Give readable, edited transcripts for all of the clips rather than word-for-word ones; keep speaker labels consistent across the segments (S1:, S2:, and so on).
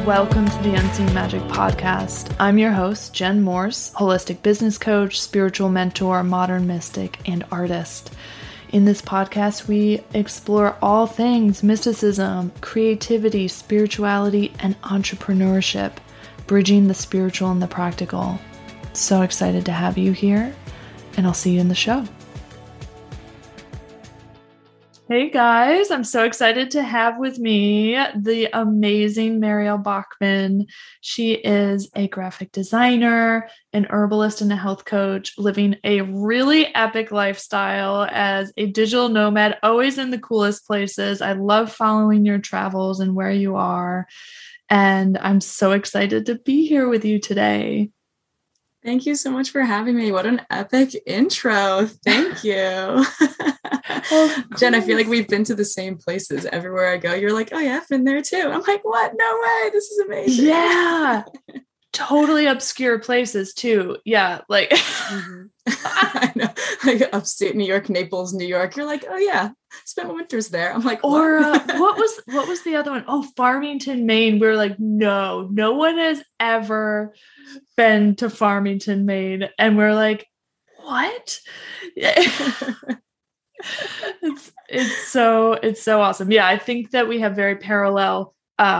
S1: Welcome to the Unseen Magic Podcast. I'm your host, Jen Morse, holistic business coach, spiritual mentor, modern mystic, and artist. In this podcast, we explore all things mysticism, creativity, spirituality, and entrepreneurship, bridging the spiritual and the practical. So excited to have you here, and I'll see you in the show. Hey guys, I'm so excited to have with me the amazing Marielle Bachman. She is a graphic designer, an herbalist, and a health coach, living a really epic lifestyle as a digital nomad, always in the coolest places. I love following your travels and where you are, and I'm so excited to be here with you today.
S2: Thank you so much for having me. What an epic intro. Thank you. Jen, I feel like we've been to the same places everywhere I go. You're like, oh yeah, I've been there too. I'm like, what? No way. This is amazing.
S1: Yeah. Totally obscure places too. Yeah. Like,
S2: I know, like upstate New York, Naples, New York. You're like, oh yeah, spent my winters there. I'm like,
S1: or what was the other one? Oh, Farmington, Maine. We're like, no one has ever been to Farmington, Maine. And we're like, what? It's so awesome. Yeah, I think that we have very parallel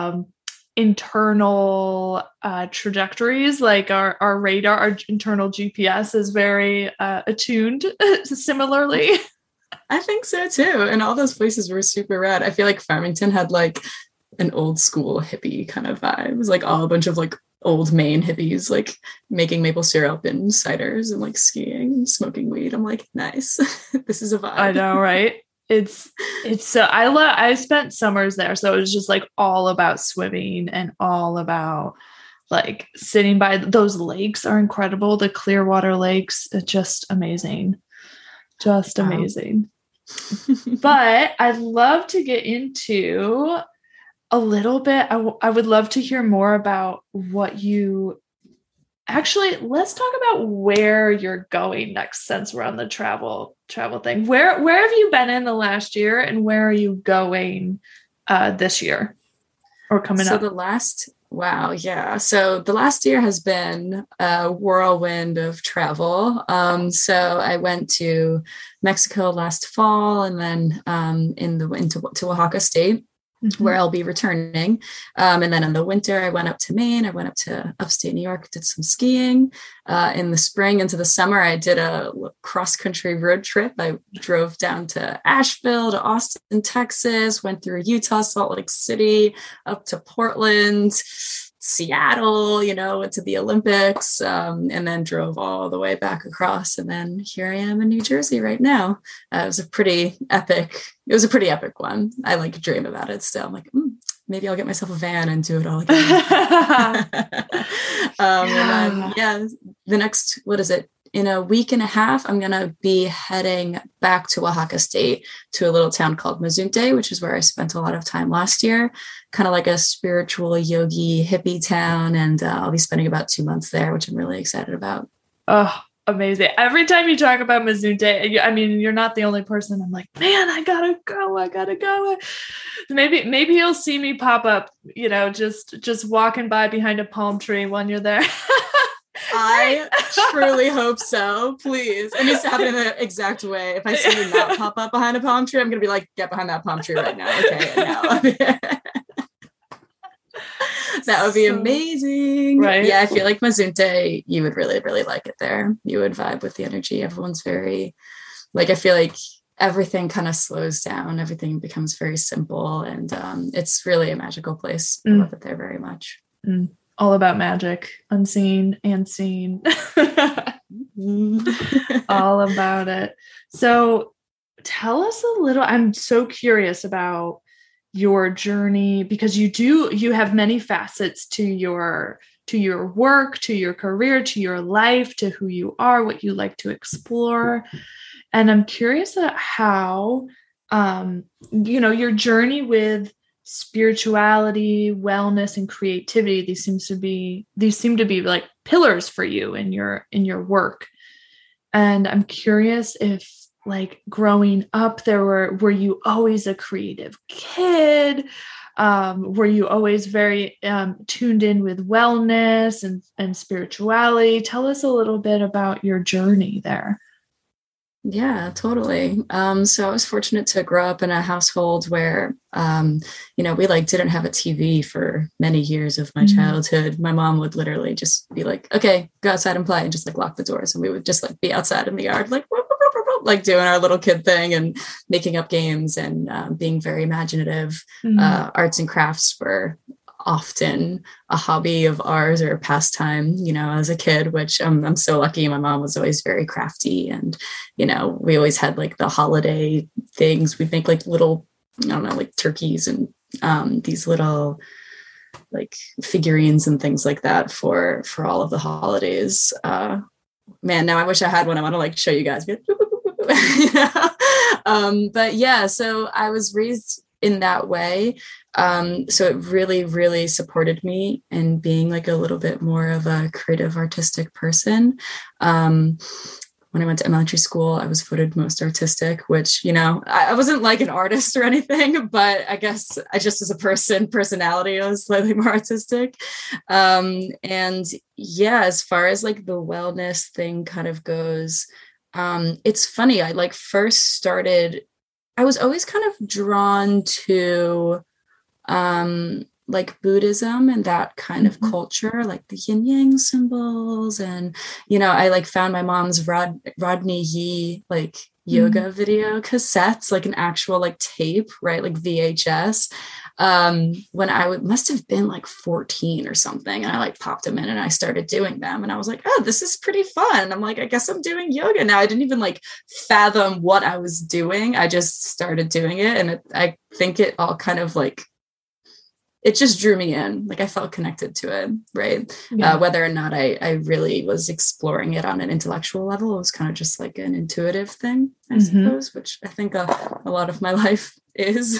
S1: internal trajectories. Like our radar, our internal GPS is very attuned similarly.
S2: I think so too. And all those places were super rad. I feel like Farmington had like an old school hippie kind of vibe. It was like all a bunch of like old Maine hippies, like making maple syrup and ciders and like skiing and smoking weed. I'm like, nice. This is a vibe.
S1: I know, right? It's so I spent summers there, so it was just like all about swimming and all about like sitting by those lakes are incredible. The Clearwater lakes, it's just amazing. Just amazing. But I'd love to get into a little bit. I would love to hear more about what you actually, let's talk about where you're going next, since we're on the travel thing. Where have you been in the last year, and where are you going this year or coming up?
S2: Wow. Yeah. So the last year has been a whirlwind of travel. So I went to Mexico last fall, and then to Oaxaca State, where I'll be returning. And then in the winter, I went up to Maine. I went up to upstate New York, did some skiing. In the spring into the summer, I did a cross-country road trip. I drove down to Asheville, to Austin, Texas, went through Utah, Salt Lake City, up to Portland, Seattle, went to the Olympics, and then drove all the way back across. And then here I am in New Jersey right now. It was a pretty epic one. I like dream about it still. I'm like, maybe I'll get myself a van and do it all again. And then, the next, in a week and a half, I'm going to be heading back to Oaxaca State to a little town called Mazunte, which is where I spent a lot of time last year, kind of like a spiritual yogi hippie town. And I'll be spending about 2 months there, which I'm really excited about.
S1: Oh, amazing. Every time you talk about Mazunte, I mean, you're not the only person. I'm like, man, I gotta go. Maybe you'll see me pop up, just walking by behind a palm tree when you're there.
S2: I truly hope so. Please. It needs to happen in the exact way. If I see you not pop up behind a palm tree, I'm going to be like, get behind that palm tree right now. Okay. Now. That would be amazing.
S1: Right.
S2: Yeah. I feel like Mazunte, you would really, really like it there. You would vibe with the energy. Everyone's very, I feel like everything kind of slows down. Everything becomes very simple. And it's really a magical place. I love it there very much.
S1: All about magic, unseen and seen. All about it. So tell us a little, I'm so curious about your journey, because you have many facets to your work, to your career, to your life, to who you are, what you like to explore. And I'm curious about how, your journey with spirituality, wellness, and creativity, these seem to be like pillars for you in your work. And I'm curious if, like, growing up, were you always a creative kid? Were you always very tuned in with wellness and spirituality? Tell us a little bit about your journey there.
S2: Yeah, totally. So I was fortunate to grow up in a household where, we like didn't have a TV for many years of my childhood. My mom would literally just be like, okay, go outside and play, and just like lock the doors. And we would just like be outside in the yard, like, whoop, whoop, whoop, whoop, like doing our little kid thing and making up games and being very imaginative. Arts and crafts were often a hobby of ours or a pastime, as a kid, which I'm so lucky. My mom was always very crafty, and, we always had like the holiday things. We'd make like little, I don't know, like turkeys and these little like figurines and things like that for all of the holidays. Man, now I wish I had one. I want to like show you guys. But yeah, so I was raised in that way. So it really, really supported me in being like a little bit more of a creative, artistic person. When I went to elementary school, I was voted most artistic, which, I wasn't like an artist or anything, but I guess I just as a personality, I was slightly more artistic. And yeah, as far as like the wellness thing kind of goes, it's funny. I like first started, I was always kind of drawn to like Buddhism and that kind of culture, like the yin yang symbols. And, I like found my mom's Rodney Yee, like yoga video cassettes, like an actual like tape, right? Like VHS. When I must have been like 14 or something. And I like popped them in and I started doing them. And I was like, oh, this is pretty fun. I'm like, I guess I'm doing yoga now. I didn't even like fathom what I was doing. I just started doing it. And I think it all kind of like, it just drew me in. Like I felt connected to it, right? Yeah. Whether or not I really was exploring it on an intellectual level, it was kind of just like an intuitive thing, I suppose, which I think a lot of my life is.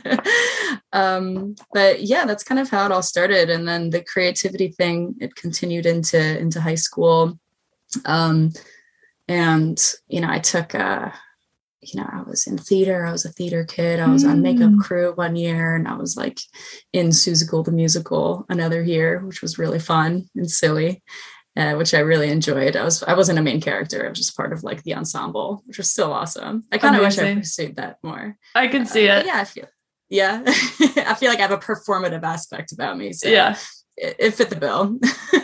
S2: But yeah, that's kind of how it all started. And then the creativity thing, it continued into high school. And, I took I was in theater. I was a theater kid. I was on makeup crew one year, and I was like in Seussical the musical another year, which was really fun and silly, which I really enjoyed. I wasn't a main character. I was just part of like the ensemble, which was still awesome. I kind of wish I pursued that more.
S1: I can see it.
S2: Yeah, I feel like I have a performative aspect about me. So yeah, it fit the bill.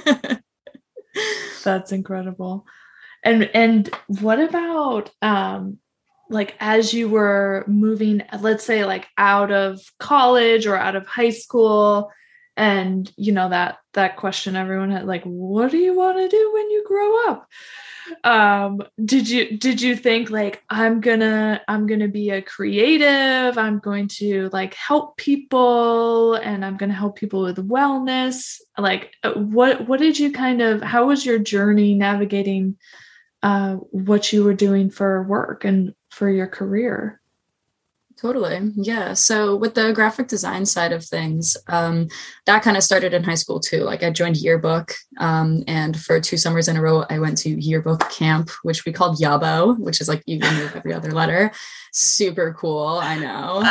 S1: That's incredible. And what about like as you were moving, let's say like out of college or out of high school, and that question everyone had, like, what do you want to do when you grow up? Did you think like, I'm gonna be a creative, I'm going to like help people, and I'm gonna help people with wellness? Like what did you how was your journey navigating what you were doing for work and for your career?
S2: Totally. Yeah. So with the graphic design side of things, that kind of started in high school too. Like I joined yearbook, and for 2 summers in a row, I went to yearbook camp, which we called Yabo, which is like you remove every other letter. Super cool. I know.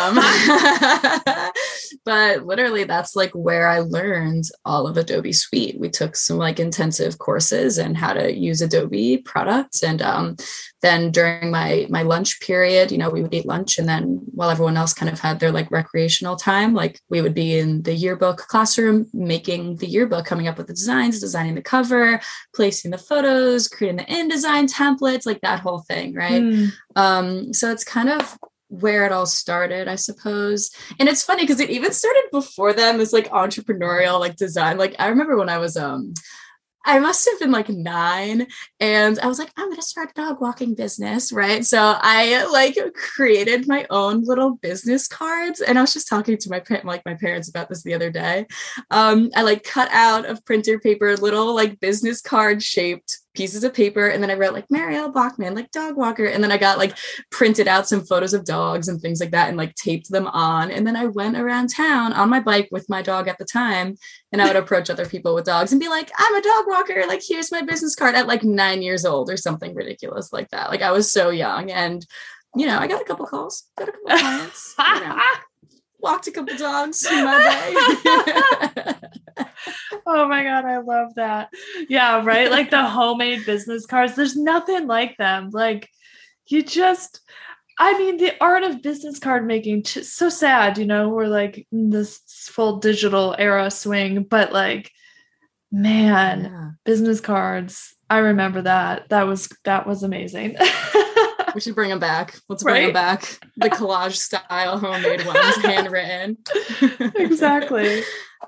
S2: But literally that's like where I learned all of Adobe Suite. We took some like intensive courses in how to use Adobe products. And then during my lunch period, we would eat lunch, and then while everyone else kind of had their like recreational time, like we would be in the yearbook classroom, making the yearbook, coming up with the designs, designing the cover, placing the photos, creating the InDesign templates, like that whole thing. Right. So it's kind of where it all started, I suppose. And it's funny because it even started before then, this like entrepreneurial like design. Like I remember when I was I must have been like 9, and I was like, I'm going to start a dog walking business. Right. So I like created my own little business cards, and I was just talking to my parents about this the other day. I like cut out of printer paper, little like business card shaped pieces of paper. And then I wrote like Marielle Bachman, like dog walker. And then I got like printed out some photos of dogs and things like that and like taped them on. And then I went around town on my bike with my dog at the time. And I would approach other people with dogs and be like, I'm a dog walker. Like, here's my business card at like 9 years old or something ridiculous like that. Like I was so young, and, I got a couple calls, got a couple clients. walked a couple dogs in my day.
S1: Oh my God, I love that. Yeah, right. Like the homemade business cards, there's nothing like them. Like you just, I mean, the art of business card making, so sad, we're like in this full digital era swing, but like, man, business cards. I remember that. That was amazing.
S2: We should bring them back. Let's bring them back. The collage style homemade ones, handwritten.
S1: Exactly.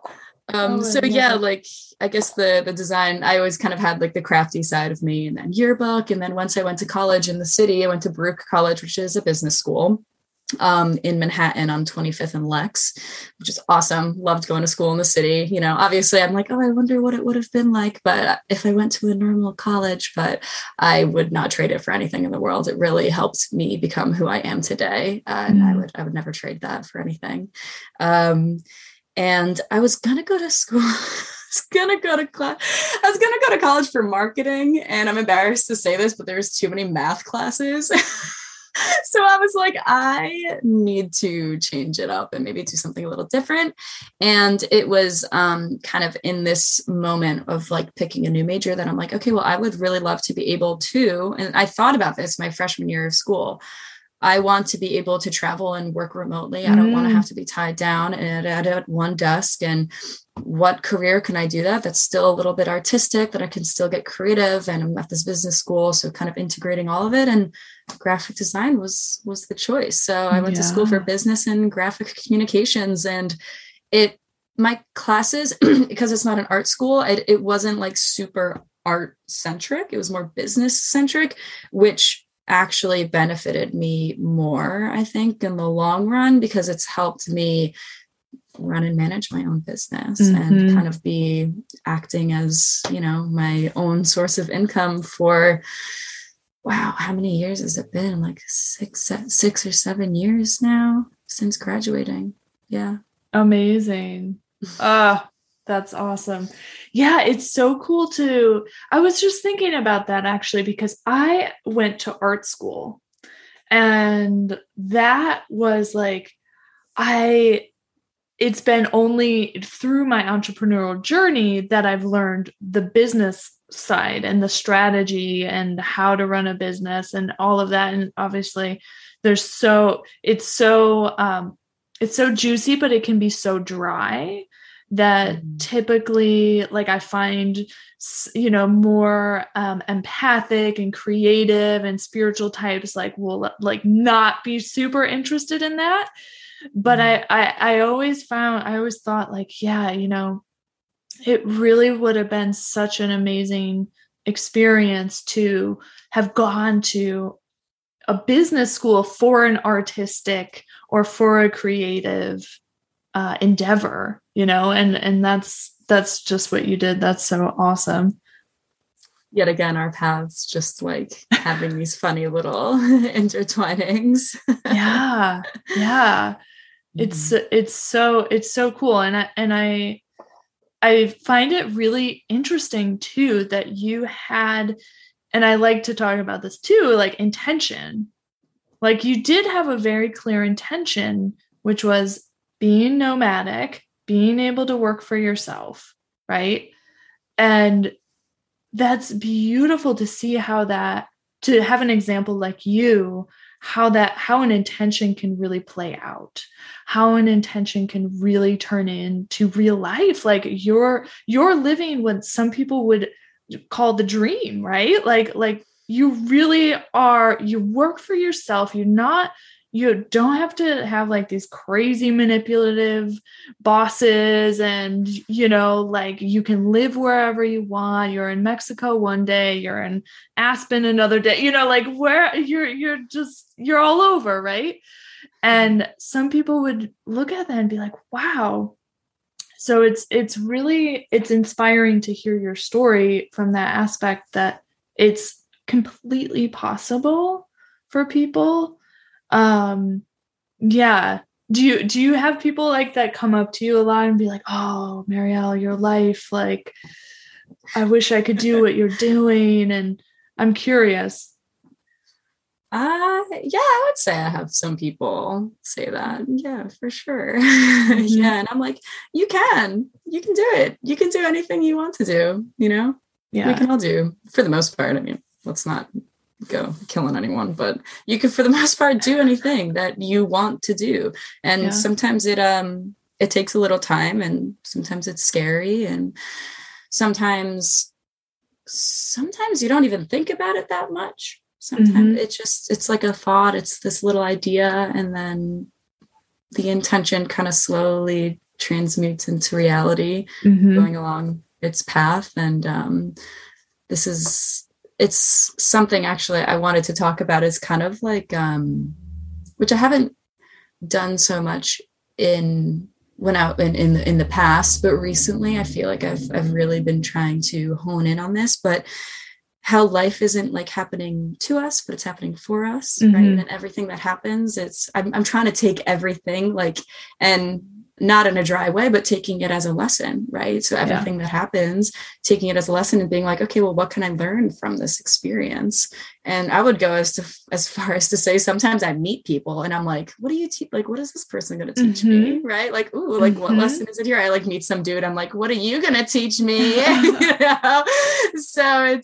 S2: Like I guess the design, I always kind of had like the crafty side of me, and then yearbook. And then once I went to college in the city, I went to Baruch College, which is a business school in Manhattan on 25th and Lex, which is awesome. Loved going to school in the city. Obviously I'm like, oh, I wonder what it would have been like, but if I went to a normal college, but I would not trade it for anything in the world. It really helped me become who I am today. And I would never trade that for anything. And I was going to go to school. I was going to go to college for marketing. And I'm embarrassed to say this, but there's too many math classes. So I was like, I need to change it up and maybe do something a little different. And it was kind of in this moment of like picking a new major that I'm like, okay, well, I would really love to be able to, and I thought about this my freshman year of school. I want to be able to travel and work remotely. I don't want to have to be tied down at one desk. And what career can I do that's still a little bit artistic, that I can still get creative? And I'm at this business school, so kind of integrating all of it. And graphic design was the choice. So I went to school for business and graphic communications. And my classes, because it's not an art school, it wasn't like super art centric. It was more business centric, which actually benefited me more, I think, in the long run, because it's helped me run and manage my own business and kind of be acting as, my own source of income for, wow, how many years has it been? Like 6 or 7 years now since graduating. Yeah.
S1: Amazing. That's awesome. Yeah, it's so cool I was just thinking about that actually, because I went to art school, and that was like, it's been only through my entrepreneurial journey that I've learned the business side and the strategy and how to run a business and all of that. And obviously it's so juicy, but it can be so dry that typically, like, I find, more empathic and creative and spiritual types will like not be super interested in that. But I always thought like, yeah, it really would have been such an amazing experience to have gone to a business school for an artistic or for a creative endeavor, and that's just what you did. That's so awesome.
S2: Yet again, our paths just like having these funny little intertwinings.
S1: Yeah. It's so cool. And I find it really interesting too, that you had, and I like to talk about this too, like intention. Like you did have a very clear intention, which was being nomadic, being able to work for yourself, right? And that's beautiful to see to have an example like you, how an intention can really play out, how an intention can really turn into real life. Like you're living what some people would call the dream, right? Like you really are, you work for yourself. You don't have to have like these crazy manipulative bosses, and, like you can live wherever you want. You're in Mexico one day, you're in Aspen another day, like where you're all over. Right. And some people would look at that and be like, wow. So it's inspiring to hear your story from that aspect, that it's completely possible for people. Yeah. Do you have people like that come up to you a lot and be like, oh, Marielle, your life, like, I wish I could do what you're doing? And I'm curious.
S2: Yeah, I would say I have some people say that. Yeah, for sure.
S1: Mm-hmm.
S2: Yeah. And I'm like, you can do it. You can do anything you want to do,
S1: Yeah.
S2: we can all do for the most part. I mean, let's not go killing anyone, but you can, for the most part, do anything that you want to do. And sometimes it takes a little time, and sometimes it's scary, and sometimes you don't even think about it that much. Sometimes it's like a thought, it's this little idea, and then the intention kind of slowly transmutes into reality, going along its path. And it's something actually I wanted to talk about, is kind of like which I haven't done so much in the past, but recently I feel like I've really been trying to hone in on this, but how life isn't like happening to us, but it's happening for us, right? And everything that happens, I'm trying to take everything, like, and not in a dry way, but taking it as a lesson, right? So everything that happens, taking it as a lesson and being like, okay, well, what can I learn from this experience? And I would go as far as to say, sometimes I meet people and I'm like, what do you teach? Like, what is this person going to teach me? Right? Like, ooh, like what lesson is it here? I like meet some dude. I'm like, what are you going to teach me? So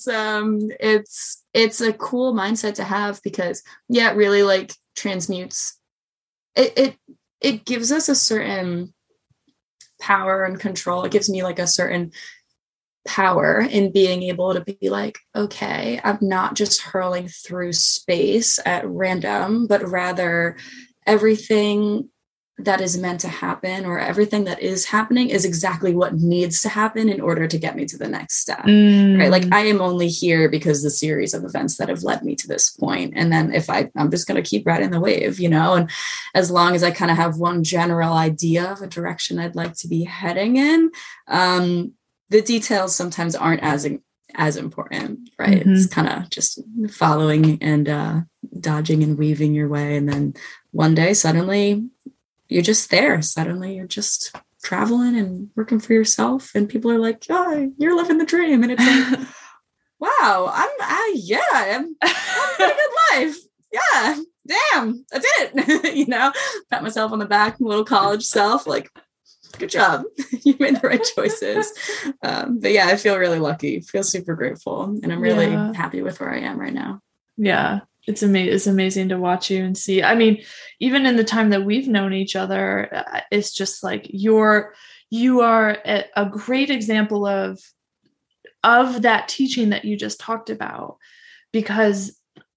S2: it's a cool mindset to have, because it really like transmutes it gives us a certain power and control. It gives me like a certain power in being able to be like, okay, I'm not just hurling through space at random, but rather everything that is meant to happen, or everything that is happening, is exactly what needs to happen in order to get me to the next step. Right? Like, I am only here because the series of events that have led me to this point. And then if I'm just going to keep riding the wave, and as long as I kind of have one general idea of a direction I'd like to be heading in, the details sometimes aren't as important, right? It's kind of just following and dodging and weaving your way. And then one day suddenly you're just there. Suddenly you're just traveling and working for yourself, and people are like, oh, you're living the dream. And it's like, wow, I'm having a good life. Yeah, damn, I did it. Pat myself on the back, little college self, like, good job. You made the right choices. But yeah, I feel really lucky, feel super grateful, and I'm really happy with where I am right now.
S1: Yeah. It's amazing to watch you and see. I mean, even in the time that we've known each other, it's just like you are a great example of that teaching that you just talked about, because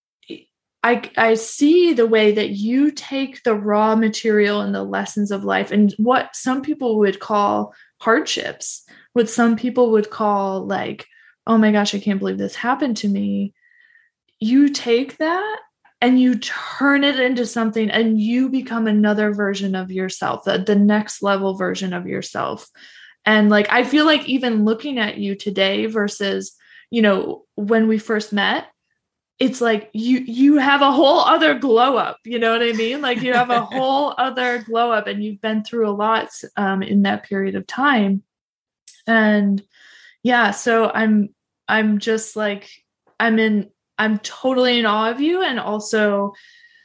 S1: I see the way that you take the raw material and the lessons of life, and what some people would call hardships, what some people would call like, oh my gosh, I can't believe this happened to me. You take that and you turn it into something, and you become another version of yourself, the next level version of yourself. And like, I feel like even looking at you today versus, when we first met, it's like you have a whole other glow up, you know what I mean? Like, you have a whole other glow up, and you've been through a lot in that period of time. And so I'm just like, I'm totally in awe of you, and also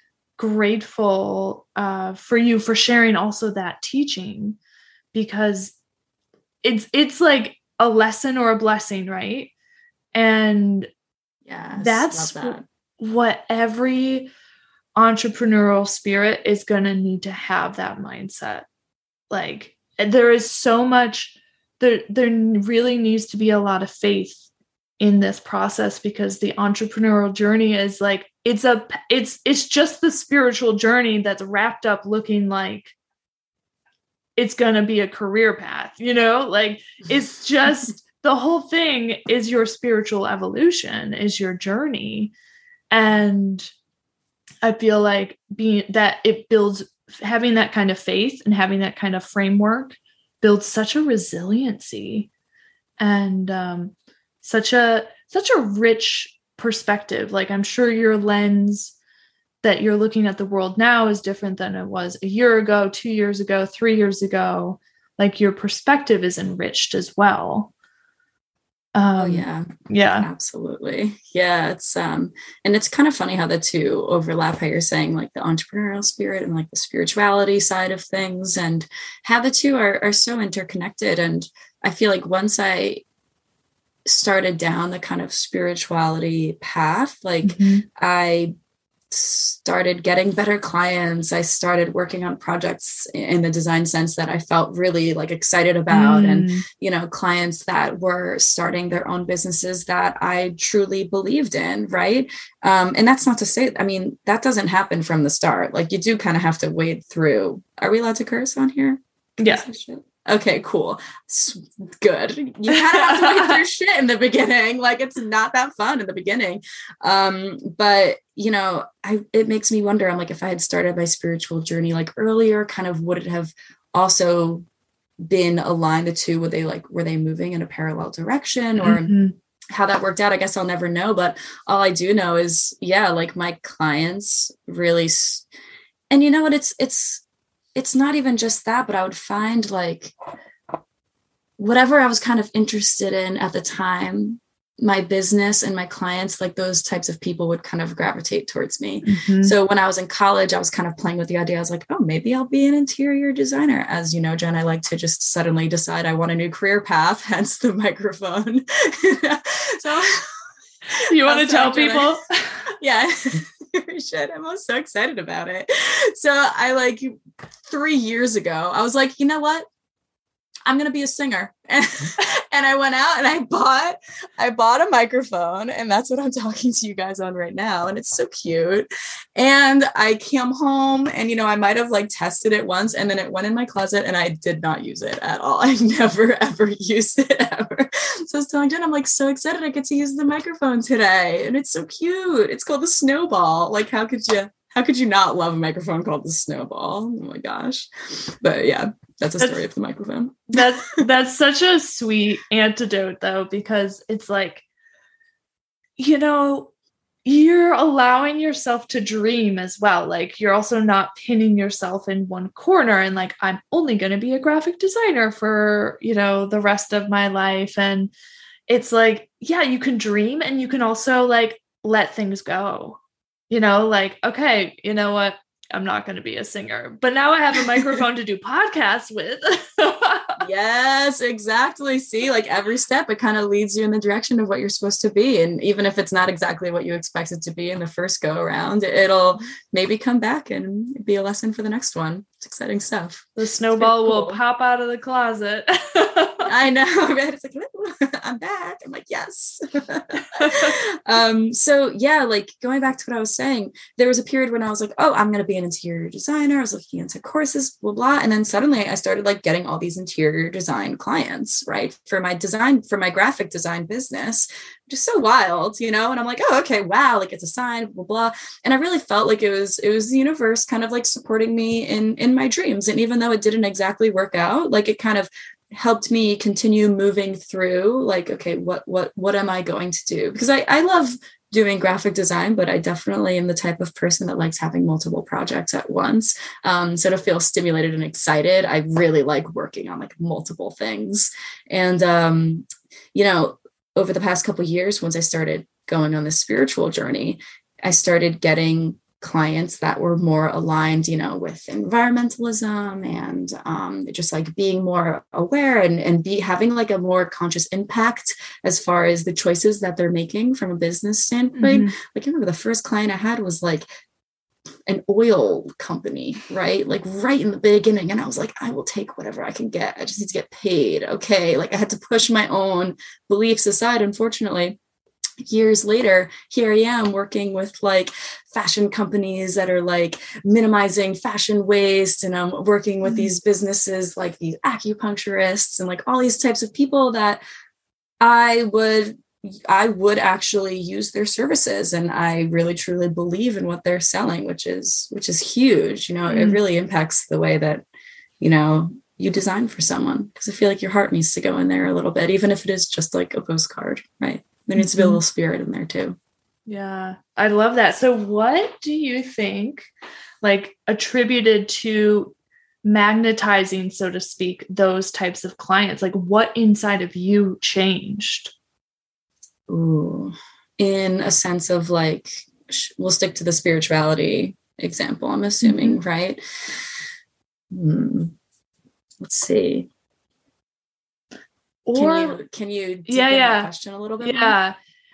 S1: grateful for you for sharing also that teaching, because it's like a lesson or a blessing, right? And that's what every entrepreneurial spirit is going to need to have, that mindset. Like, there is so much, there really needs to be a lot of faith in this process, because the entrepreneurial journey is like, it's just the spiritual journey that's wrapped up looking like it's going to be a career path, like, it's just the whole thing is your spiritual evolution, is your journey. And I feel like having that kind of faith and having that kind of framework builds such a resiliency, and such a rich perspective. Like, I'm sure your lens that you're looking at the world now is different than it was a year ago, 2 years ago, 3 years ago. Like, your perspective is enriched as well.
S2: Oh yeah.
S1: Yeah.
S2: Absolutely. Yeah. And it's kind of funny how the two overlap, how you're saying like the entrepreneurial spirit and like the spirituality side of things, and how the two are so interconnected. And I feel like once I started down the kind of spirituality path, like I started getting better clients. I started working on projects in the design sense that I felt really like excited about, and clients that were starting their own businesses that I truly believed in, right? And that's not to say, I mean, that doesn't happen from the start. Like, you do kind of have to wade through. Are we allowed to curse on here?
S1: Yeah.
S2: Okay, cool. Good. You kind of have to wade through shit in the beginning. Like, it's not that fun in the beginning. But it makes me wonder, I'm like, if I had started my spiritual journey like earlier, kind of would it have also been aligned, the two? Were they moving in a parallel direction, or how that worked out? I guess I'll never know. But all I do know is, like, my clients really, and you know what, it's not even just that, but I would find like whatever I was kind of interested in at the time, my business and my clients, like those types of people would kind of gravitate towards me. So when I was in college, I was kind of playing with the idea. I was like, oh, maybe I'll be an interior designer. As you know, Jen, I like to just suddenly decide I want a new career path, hence the microphone. So
S1: you want to tell people?
S2: Yeah. Shit, I'm so excited about it. So I, like, 3 years ago, I was like, you know what? I'm going to be a singer. And I went out and I bought a microphone, and that's what I'm talking to you guys on right now. And it's so cute. And I came home and, I might have like tested it once, and then it went in my closet and I did not use it at all. I never, ever used it ever. So I was telling Jen, I'm like so excited I get to use the microphone today. And it's so cute. It's called the Snowball. Like, how could you not love a microphone called the Snowball? Oh my gosh. But yeah, that's a story of the microphone.
S1: That's such a sweet antidote, though, because it's like, you're allowing yourself to dream as well. Like, you're also not pinning yourself in one corner and like, I'm only going to be a graphic designer for, the rest of my life. And it's like, yeah, you can dream, and you can also like let things go, like, okay, you know what? I'm not going to be a singer, but now I have a microphone to do podcasts with.
S2: Yes, exactly. See, like every step, it kind of leads you in the direction of what you're supposed to be. And even if it's not exactly what you expect it to be in the first go around, it'll maybe come back and be a lesson for the next one. It's exciting stuff.
S1: The snowball will pop out of the closet.
S2: I know, right? It's like, I'm back. I'm like, yes. So yeah, like going back to what I was saying, there was a period when I was like, oh, I'm going to be an interior designer. I was looking into courses, blah, blah. And then suddenly I started like getting all these interior design clients, right? For my graphic design business, just so wild, and I'm like, oh, okay, wow. Like, it's a sign, blah, blah. And I really felt like it was the universe kind of like supporting me in my dreams. And even though it didn't exactly work out, like it kind of helped me continue moving through like, okay, what am I going to do? Because I love doing graphic design, but I definitely am the type of person that likes having multiple projects at once. So to feel stimulated and excited, I really like working on like multiple things. And, over the past couple of years, once I started going on this spiritual journey, I started getting clients that were more aligned, with environmentalism and just like being more aware and having like a more conscious impact as far as the choices that they're making from a business standpoint. Like, I remember the first client I had was like an oil company, right? Like right in the beginning. And I was like, I will take whatever I can get. I just need to get paid. Okay. Like, I had to push my own beliefs aside, unfortunately. Years later, here I am working with like fashion companies that are like minimizing fashion waste. And I'm working with these businesses like these acupuncturists and like all these types of people that I would actually use their services. And I really truly believe in what they're selling, which is huge. It really impacts the way that, you design for someone, because I feel like your heart needs to go in there a little bit, even if it is just like a postcard, right? There needs to be a little spirit in there too.
S1: Yeah, I love that. So what do you think, like, attributed to magnetizing, so to speak, those types of clients? Like, what inside of you changed?
S2: Ooh, in a sense of like, we'll stick to the spirituality example, I'm assuming, right? Let's see.
S1: Or
S2: can you deepen that question a little bit more?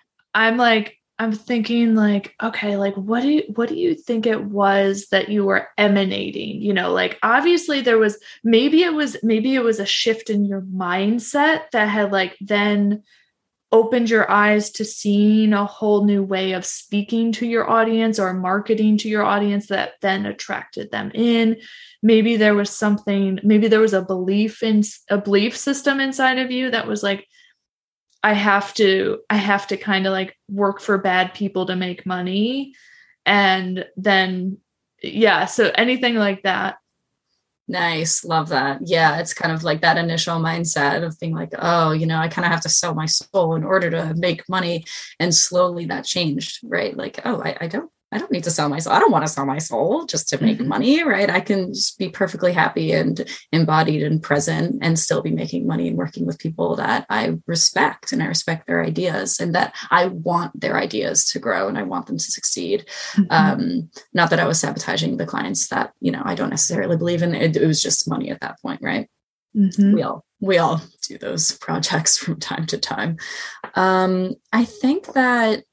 S1: I'm thinking like, okay, like what do you think it was that you were emanating? You know, like obviously there was, maybe it was a shift in your mindset that had like then opened your eyes to seeing a whole new way of speaking to your audience or marketing to your audience that then attracted them in. Maybe there was something, maybe there was a belief system inside of you that was like, I have to kind of like work for bad people to make money. And then, yeah. So anything like that.
S2: Nice. Love that. Yeah. It's kind of like that initial mindset of being like, oh, you know, I kind of have to sell my soul in order to make money. And slowly that changed, right? Like, oh, I don't need to sell my soul. I don't want to sell my soul just to make money, right? I can just be perfectly happy and embodied and present and still be making money and working with people that I respect, and I respect their ideas, and that I want their ideas to grow and I want them to succeed. Not that I was sabotaging the clients that, you know, I don't necessarily believe in. It was just money at that point, right? We all do those projects from time to time. I think that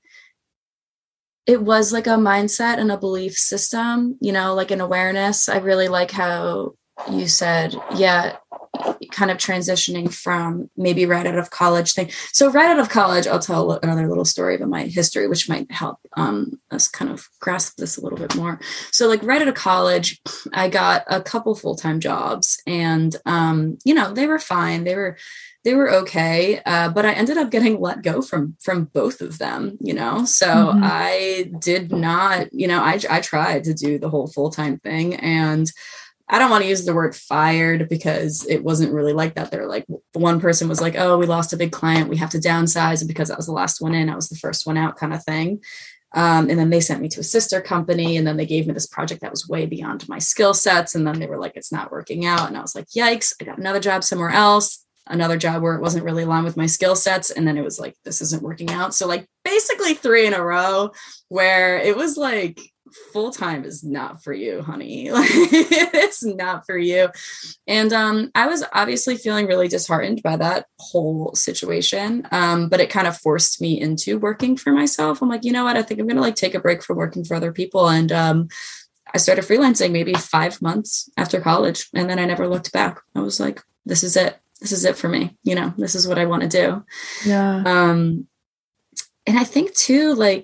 S2: it was like a mindset and a belief system, you know, like an awareness. I really like how you said, yeah, kind of transitioning from maybe right out of college thing. So right out of college, I'll tell another little story about my history, which might help us kind of grasp this a little bit more. So like right out of college, I got a couple full-time jobs, and, you know, they were fine. They were okay. But I ended up getting let go from both of them, you know? So I did not, you know, I tried to do the whole full-time thing, and I don't want to use the word fired because it wasn't really like that. They're like, one person was like, oh, we lost a big client, we have to downsize. And because I was the last one in, I was the first one out kind of thing. And then they sent me to a sister company, and then they gave me this project that was way beyond my skill sets. And then they were like, it's not working out. And I was like, yikes, I got another job somewhere else, another job where it wasn't really aligned with my skill sets. And then it was like, this isn't working out. So like basically 3 in a row where it was like, full-time is not for you, honey. Like, it's not for you. And I was obviously feeling really disheartened by that whole situation. But it kind of forced me into working for myself. I'm like, you know what? I think I'm going to like take a break from working for other people. And I started freelancing maybe 5 months after college. And then I never looked back. I was like, this is it. This is it for me. You know, this is what I want to do.
S1: Yeah.
S2: And I think too, like,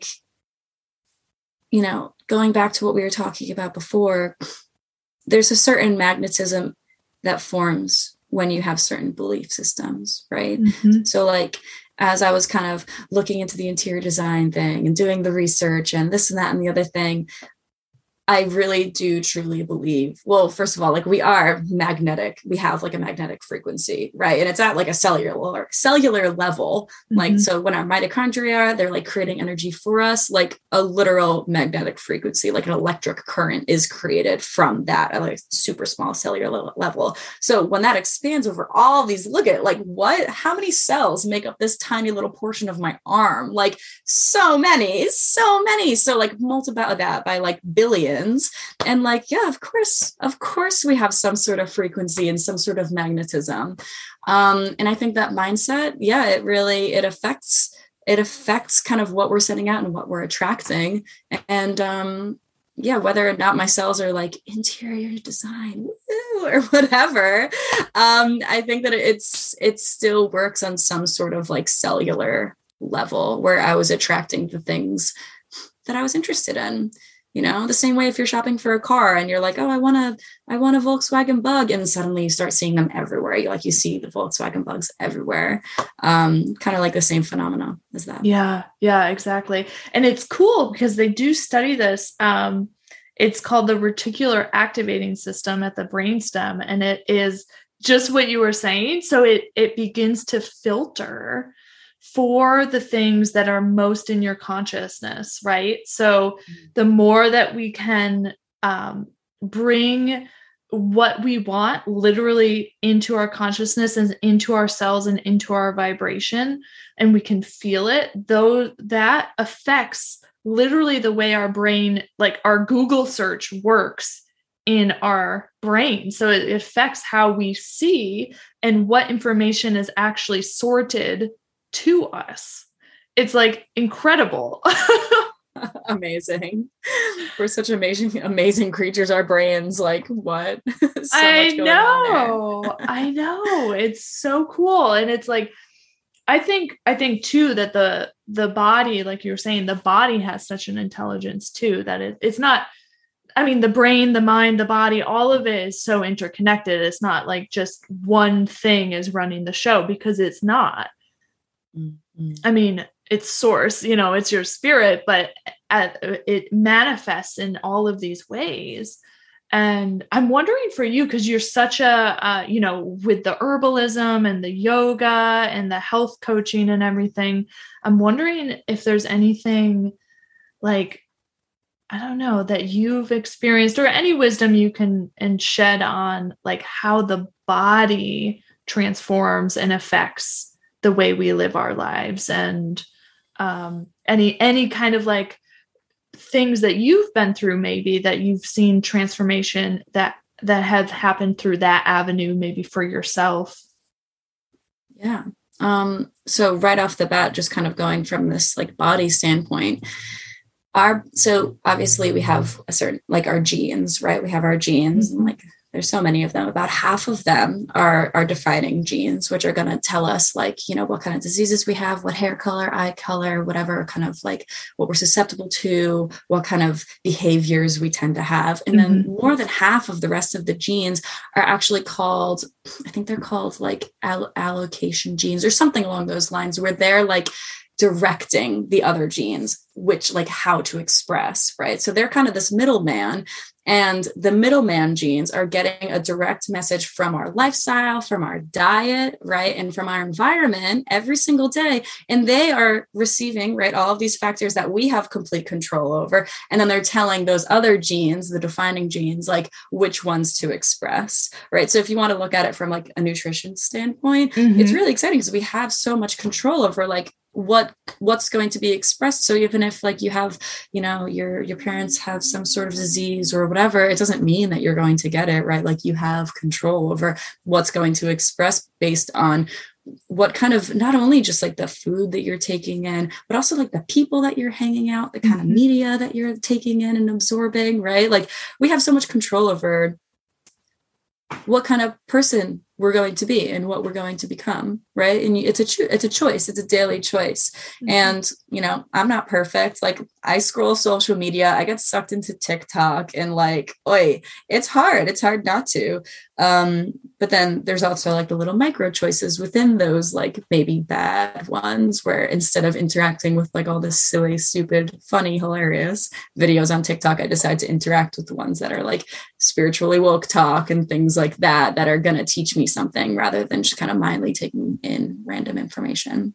S2: you know, going back to what we were talking about before, there's a certain magnetism that forms when you have certain belief systems, right? So like, as I was kind of looking into the interior design thing and doing the research and this and that and the other thing, I really do truly believe, well, first of all, like we are magnetic. We have like a magnetic frequency, right? And it's at like a cellular level. Like, so when our mitochondria, they're like creating energy for us, like a literal magnetic frequency, like an electric current is created from that at like super small cellular level. So when that expands over all these, look at like how many cells make up this tiny little portion of my arm? Like so many. So like multiply that by like billions. And like, yeah, of course we have some sort of frequency and some sort of magnetism. And I think that mindset, yeah, it affects kind of what we're sending out and what we're attracting. And yeah, whether or not my cells are like interior design or whatever, I think that it still works on some sort of like cellular level where I was attracting the things that I was interested in. You know, the same way if you're shopping for a car and you're like, oh, I want a Volkswagen Bug, and suddenly you start seeing them everywhere. You see the Volkswagen Bugs everywhere. Kind of like the same phenomena as that.
S1: Yeah, exactly. And it's cool because they do study this. It's called the reticular activating system at the brainstem, and it is just what you were saying. So it begins to filter for the things that are most in your consciousness, right? So the more that we can bring what we want literally into our consciousness and into our cells and into our vibration, and we can feel it, though that affects literally the way our brain, like our Google search works in our brain. So it affects how we see and what information is actually sorted to us. It's like incredible.
S2: Amazing. We're such amazing creatures. Our brains, like, what? So
S1: I
S2: much going
S1: know.
S2: on there.
S1: I know. It's so cool. And it's like, I think too that the body, like you were saying, the body has such an intelligence too, that it's not, I mean, the brain, the mind, the body, all of it is so interconnected. It's not like just one thing is running the show, because it's not.
S2: Mm-hmm.
S1: I mean, it's source, it's your spirit, but it manifests in all of these ways. And I'm wondering for you, because you're such a, with the herbalism and the yoga and the health coaching and everything, I'm wondering if there's anything like, I don't know, that you've experienced, or any wisdom you can and shed on like how the body transforms and affects the way we live our lives, and any kind of like things that you've been through, maybe that you've seen transformation that have happened through that avenue, maybe for yourself.
S2: Yeah. So right off the bat, just kind of going from this like body standpoint, so obviously we have a certain, like our genes, right? We have our genes, and like there's so many of them. About half of them are defining genes, which are going to tell us like, what kind of diseases we have, what hair color, eye color, whatever kind of like what we're susceptible to, what kind of behaviors we tend to have. And then more than half of the rest of the genes are actually called, I think they're called like allocation genes or something along those lines, where they're like directing the other genes, which like how to express, right? So they're kind of this middleman, and the middleman genes are getting a direct message from our lifestyle, from our diet, right? And from our environment every single day. And they are receiving, right, all of these factors that we have complete control over. And then they're telling those other genes, the defining genes, like which ones to express, right? So if you want to look at it from like a nutrition standpoint, it's really exciting because we have so much control over like what's going to be expressed. So even if like you have, your parents have some sort of disease or whatever, it doesn't mean that you're going to get it, right? Like you have control over what's going to express based on what kind of, not only just like the food that you're taking in, but also like the people that you're hanging out, the kind of media that you're taking in and absorbing, right? Like we have so much control over what kind of person we're going to be and what we're going to become, right? And it's a choice. It's a daily choice. And, I'm not perfect. Like I scroll social media, I get sucked into TikTok, and like, it's hard. It's hard not to. But then there's also like the little micro choices within those, like maybe bad ones, where instead of interacting with like all this silly, stupid, funny, hilarious videos on TikTok, I decide to interact with the ones that are like spiritually woke talk and things like that are going to teach me something, rather than just kind of mindly taking in random information.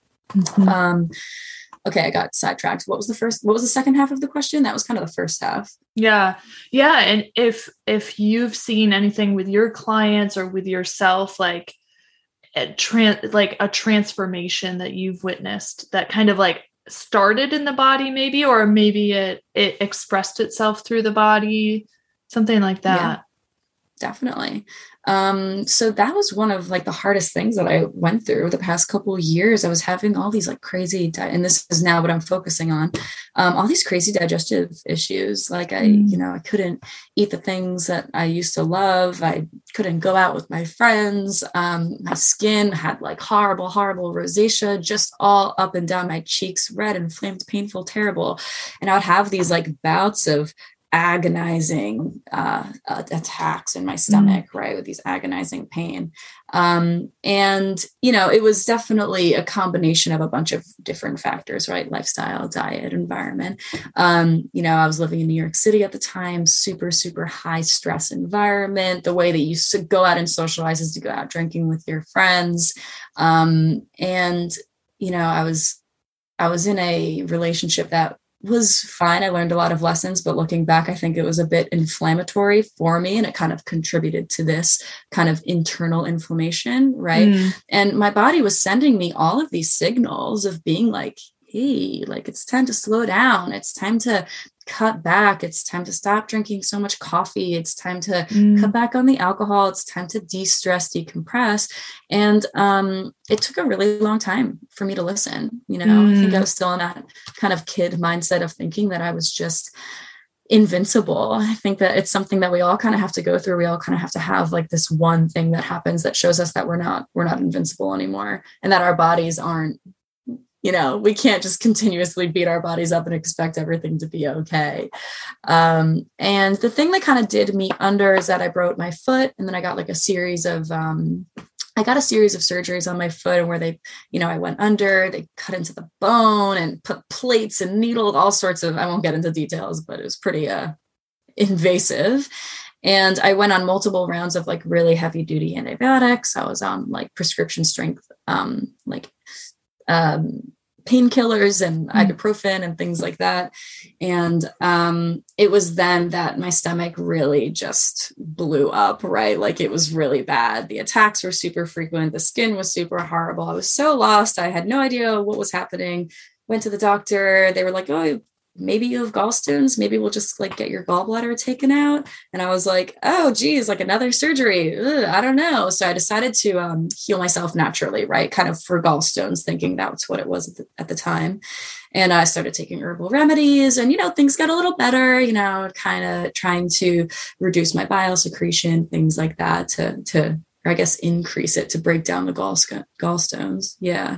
S2: Okay, I got sidetracked. What was the second half of the question? That was kind of the first half.
S1: Yeah. And if you've seen anything with your clients or with yourself, like a transformation that you've witnessed that kind of like started in the body, maybe, or maybe it expressed itself through the body, something like that.
S2: Yeah, definitely. So that was one of like the hardest things that I went through the past couple of years. I was having all these like crazy, and this is now what I'm focusing on, all these crazy digestive issues. Like I couldn't eat the things that I used to love. I couldn't go out with my friends. My skin had like horrible rosacea, just all up and down my cheeks, red, inflamed, painful, terrible. And I would have these like bouts of agonizing attacks in my stomach, right, with these agonizing pain. And it was definitely a combination of a bunch of different factors, right? Lifestyle, diet, environment. I was living in New York City at the time, super, super high stress environment. The way that you go out and socialize is to go out drinking with your friends. I was in a relationship that was fine. I learned a lot of lessons, but looking back, I think it was a bit inflammatory for me, and it kind of contributed to this kind of internal inflammation, right? And my body was sending me all of these signals of being like, hey, like it's time to slow down. It's time to cut back. It's time to stop drinking so much coffee. It's time to cut back on the alcohol. It's time to de-stress, decompress. And it took a really long time for me to listen. You know, I think I was still in that kind of kid mindset of thinking that I was just invincible. I think that it's something that we all kind of have to go through. We all kind of have to have like this one thing that happens that shows us that we're not invincible anymore, and that our bodies aren't, you know, we can't just continuously beat our bodies up and expect everything to be okay. And the thing that kind of did me under is that I broke my foot, and then I got like a series of surgeries on my foot, and where they, you know, I went under, they cut into the bone and put plates and needles, all sorts of, I won't get into details, but it was pretty invasive. And I went on multiple rounds of like really heavy duty antibiotics. I was on like prescription strength, painkillers and ibuprofen and things like that. And it was then that my stomach really just blew up, right? Like it was really bad. The attacks were super frequent. The skin was super horrible. I was so lost. I had no idea what was happening. Went to the doctor. They were like, oh, maybe you have gallstones. Maybe we'll just like get your gallbladder taken out. And I was like, oh, geez, like another surgery. Ugh, I don't know. So I decided to heal myself naturally, right? Kind of for gallstones, thinking that's what it was at the time. And I started taking herbal remedies, and, you know, things got a little better, you know, kind of trying to reduce my bile secretion, things like that to, or I guess, increase it to break down the gallstones. Yeah.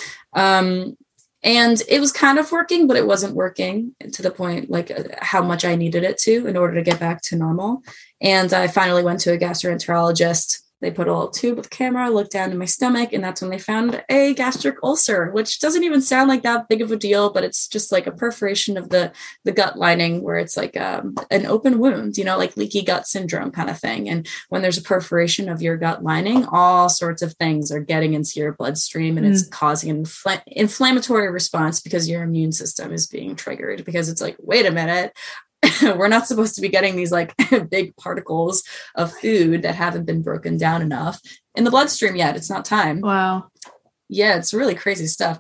S2: And it was kind of working, but it wasn't working to the point like how much I needed it to in order to get back to normal. And I finally went to a gastroenterologist. They put a little tube with a camera, looked down in my stomach, and that's when they found a gastric ulcer, which doesn't even sound like that big of a deal, but it's just like a perforation of the gut lining, where it's like an open wound, you know, like leaky gut syndrome kind of thing. And when there's a perforation of your gut lining, all sorts of things are getting into your bloodstream, and it's causing an inflammatory response because your immune system is being triggered, because it's like, wait a minute, we're not supposed to be getting these like big particles of food that haven't been broken down enough in the bloodstream yet. It's not time.
S1: Wow.
S2: Yeah, it's really crazy stuff.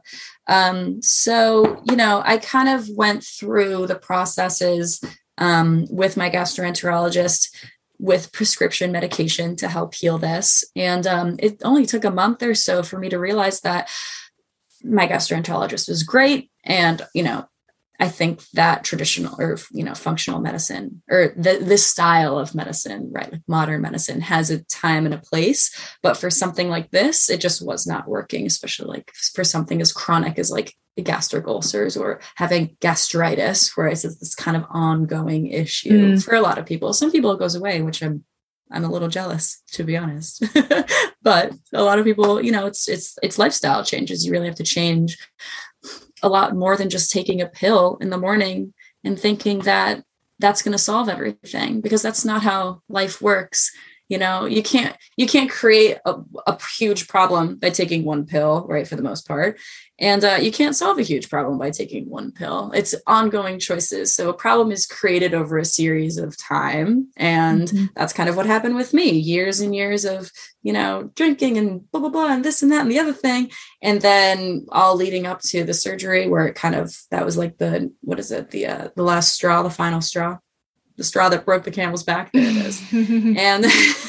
S2: So, you know, I kind of went through the processes with my gastroenterologist with prescription medication to help heal this. And it only took a month or so for me to realize that my gastroenterologist was great. And, you know, I think that traditional or, you know, functional medicine, or this style of medicine, right, like modern medicine, has a time and a place. But for something like this, it just was not working, especially like for something as chronic as like gastric ulcers or having gastritis, where it's this kind of ongoing issue for a lot of people. Some people it goes away, which I'm a little jealous, to be honest. But a lot of people, you know, it's lifestyle changes. You really have to change a lot more than just taking a pill in the morning and thinking that that's going to solve everything, because that's not how life works. You know, you can't create a huge problem by taking one pill, right? For the most part. And you can't solve a huge problem by taking one pill. It's ongoing choices. So a problem is created over a series of time. And that's kind of what happened with me. Years and years of, you know, drinking and blah, blah, blah, and this and that and the other thing. And then all leading up to the surgery, where it kind of, that was like the last straw, the final straw. The straw that broke the camel's back. There it is. And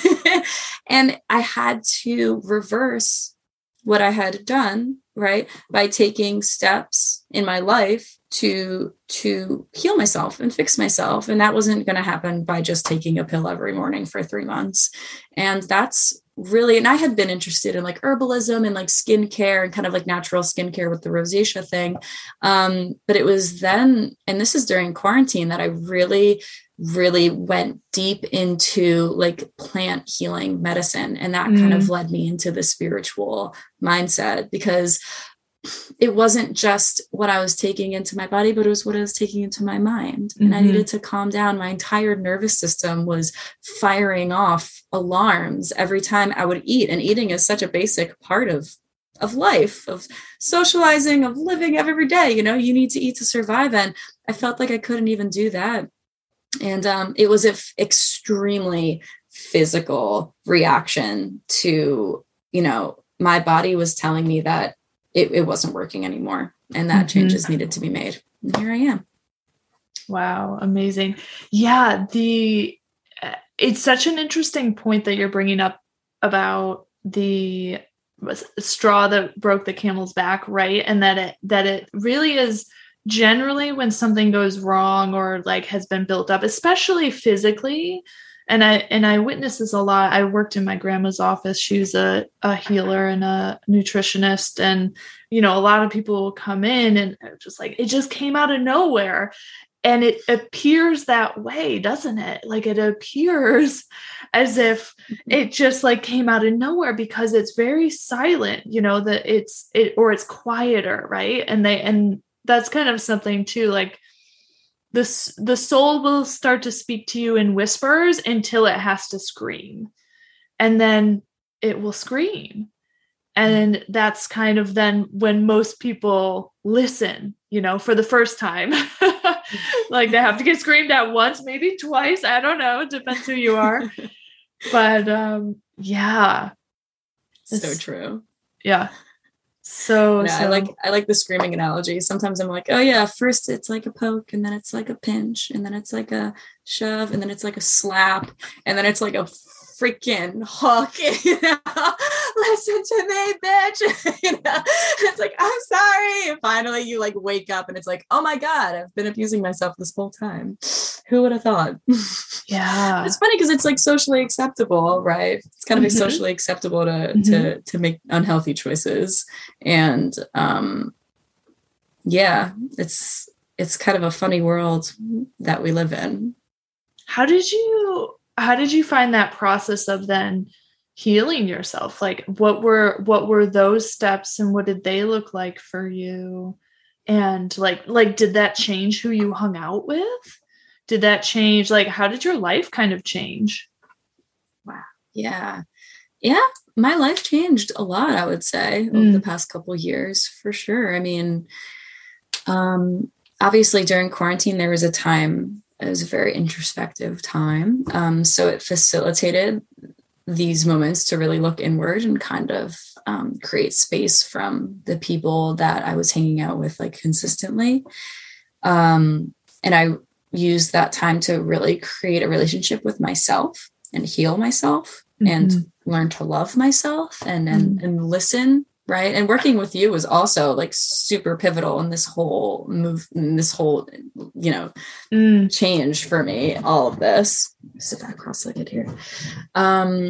S2: and I had to reverse what I had done, right, by taking steps in my life to heal myself and fix myself. And that wasn't going to happen by just taking a pill every morning for 3 months. And that's really, and I had been interested in like herbalism and like skincare and kind of like natural skincare with the rosacea thing. But it was then, and this is during quarantine, that I really went deep into like plant healing medicine. And that kind of led me into the spiritual mindset, because it wasn't just what I was taking into my body, but it was what I was taking into my mind. And I needed to calm down. My entire nervous system was firing off alarms every time I would eat. And eating is such a basic part of life, of socializing, of living every day. You know, you need to eat to survive. And I felt like I couldn't even do that. And it was an extremely physical reaction to, you know, my body was telling me that it wasn't working anymore and that changes needed to be made. And here I am.
S1: Wow. Amazing. Yeah. It's such an interesting point that you're bringing up about the straw that broke the camel's back. Right. And that it really is generally when something goes wrong or like has been built up, especially physically. And I witnessed this a lot. I worked in my grandma's office. She was a healer and a nutritionist. And, you know, a lot of people will come in and just like, it just came out of nowhere. And it appears that way, doesn't it? Like it appears as if it just like came out of nowhere because it's very silent, you know, that it's quieter. Right. And that's kind of something too, like, the soul will start to speak to you in whispers until it has to scream. And then it will scream. And that's kind of then when most people listen, you know, for the first time. Like they have to get screamed at once, maybe twice. I don't know. It depends who you are. But yeah.
S2: So true.
S1: Yeah. So
S2: I like the screaming analogy. Sometimes I'm like, oh yeah, first it's like a poke, and then it's like a pinch, and then it's like a shove, and then it's like a slap, and then it's like a freaking hook. You know? Listen to me, bitch. You know? It's like, I'm sorry. And finally you like wake up and it's like, oh my God, I've been abusing myself this whole time. Who would have thought?
S1: Yeah.
S2: It's funny because it's like socially acceptable, right? It's kind of like socially acceptable to make unhealthy choices. And yeah, it's kind of a funny world that we live in.
S1: How did you find that process of then healing yourself? Like what were those steps and what did they look like for you? And like did that change who you hung out with? Did that change, like, how did your life kind of change?
S2: Wow. Yeah. Yeah. My life changed a lot, I would say, over the past couple of years, for sure. I mean, obviously during quarantine, there was a time, it was a very introspective time. So it facilitated these moments to really look inward and kind of create space from the people that I was hanging out with like consistently. And I used that time to really create a relationship with myself and heal myself and learn to love myself and listen. Right. And working with you was also like super pivotal in this whole you know, change for me, all of this. Sit back cross-legged here. I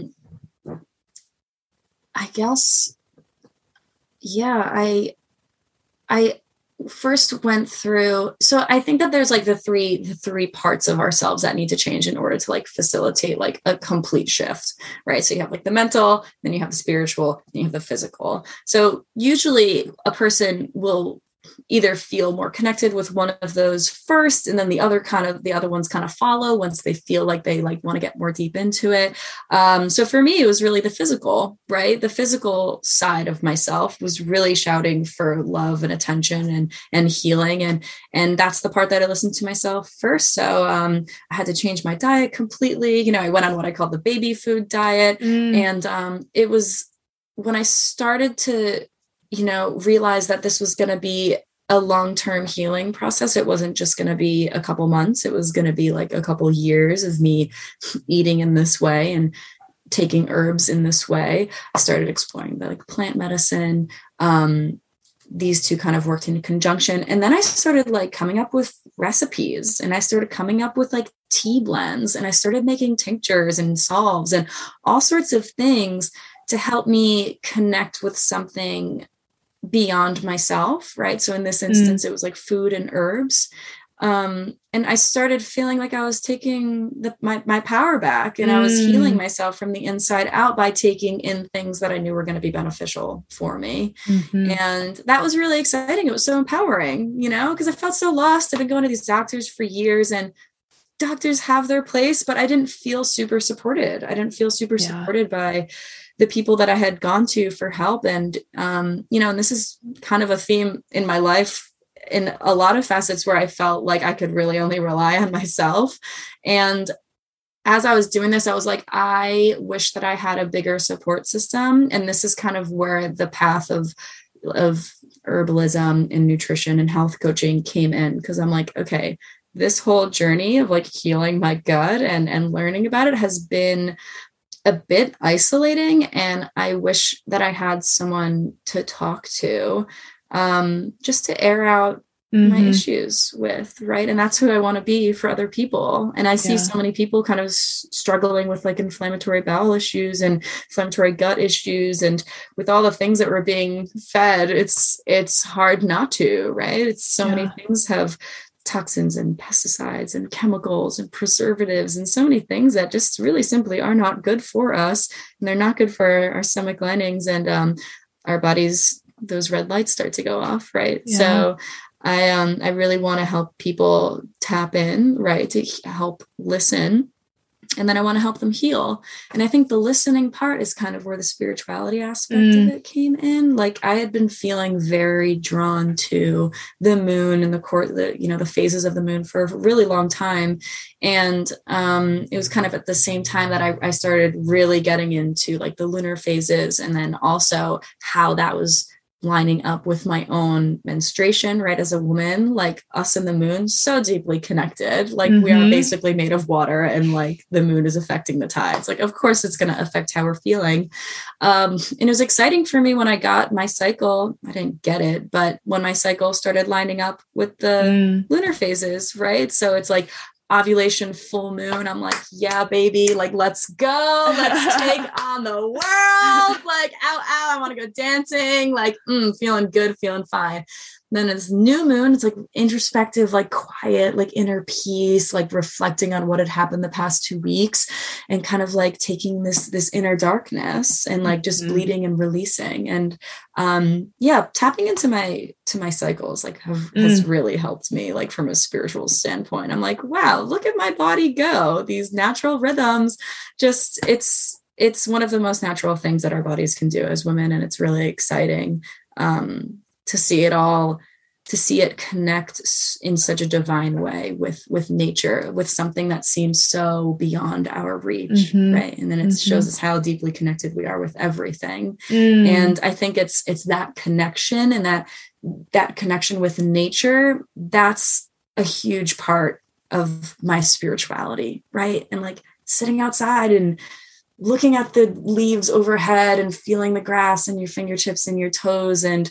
S2: guess, yeah, I first went through, so I think that there's like the three parts of ourselves that need to change in order to like facilitate like a complete shift, right? So you have like the mental, then you have the spiritual, then you have the physical. So usually a person will either feel more connected with one of those first, and then the other ones kind of follow once they feel like they like want to get more deep into it. So for me, it was really the physical, right? The physical side of myself was really shouting for love and attention and healing. And that's the part that I listened to myself first. So I had to change my diet completely. You know, I went on what I call the baby food diet. And it was when I started to, you know, realize that this was going to be a long-term healing process. It wasn't just going to be a couple months. It was going to be like a couple years of me eating in this way and taking herbs in this way. I started exploring the like plant medicine. These two kind of worked in conjunction. And then I started like coming up with recipes, and I started coming up with like tea blends, and I started making tinctures and salves and all sorts of things to help me connect with something beyond myself, right? So in this instance, it was like food and herbs. And I started feeling like I was taking my power back, and I was healing myself from the inside out by taking in things that I knew were going to be beneficial for me. And that was really exciting. It was so empowering, you know, because I felt so lost. I've been going to these doctors for years, and doctors have their place, but I didn't feel super supported. I didn't feel super supported by the people that I had gone to for help. And, you know, and this is kind of a theme in my life in a lot of facets where I felt like I could really only rely on myself. And as I was doing this, I was like, I wish that I had a bigger support system. And this is kind of where the path of herbalism and nutrition and health coaching came in. Cause I'm like, okay, this whole journey of like healing my gut and learning about it has been a bit isolating. And I wish that I had someone to talk to, just to air out my issues with, right? And that's who I want to be for other people. And I see so many people kind of struggling with like inflammatory bowel issues and inflammatory gut issues, and with all the things that we're being fed, it's hard not to, right? It's so many things have toxins and pesticides and chemicals and preservatives and so many things that just really simply are not good for us, and they're not good for our stomach linings and our bodies. Those red lights start to go off, right? So I really want to help people tap in, right, to help listen. And then I want to help them heal. And I think the listening part is kind of where the spirituality aspect of it came in. Like I had been feeling very drawn to the moon and the phases of the moon for a really long time. And it was kind of at the same time that I started really getting into like the lunar phases, and then also how that was lining up with my own menstruation, right? As a woman, like us and the moon, so deeply connected. Like we are basically made of water, and like the moon is affecting the tides. Like, of course it's going to affect how we're feeling. And it was exciting for me when I got my cycle. I didn't get it, but when my cycle started lining up with the lunar phases, right? So it's like ovulation, full moon. I'm like, yeah, baby, like, let's go. Let's take on the world. Like, ow, I want to go dancing. Like, feeling good, feeling fine. Then it's new moon. It's like introspective, like quiet, like inner peace, like reflecting on what had happened the past 2 weeks, and kind of like taking this inner darkness and like just bleeding and releasing. And tapping into my cycles like has really helped me, like from a spiritual standpoint. I'm like, wow, look at my body go. These natural rhythms, just it's one of the most natural things that our bodies can do as women. And it's really exciting to see it connect in such a divine way with nature, with something that seems so beyond our reach, right? And then it shows us how deeply connected we are with everything. And I think it's that connection, and that connection with nature, that's a huge part of my spirituality, right? And like sitting outside and looking at the leaves overhead and feeling the grass in your fingertips and your toes, and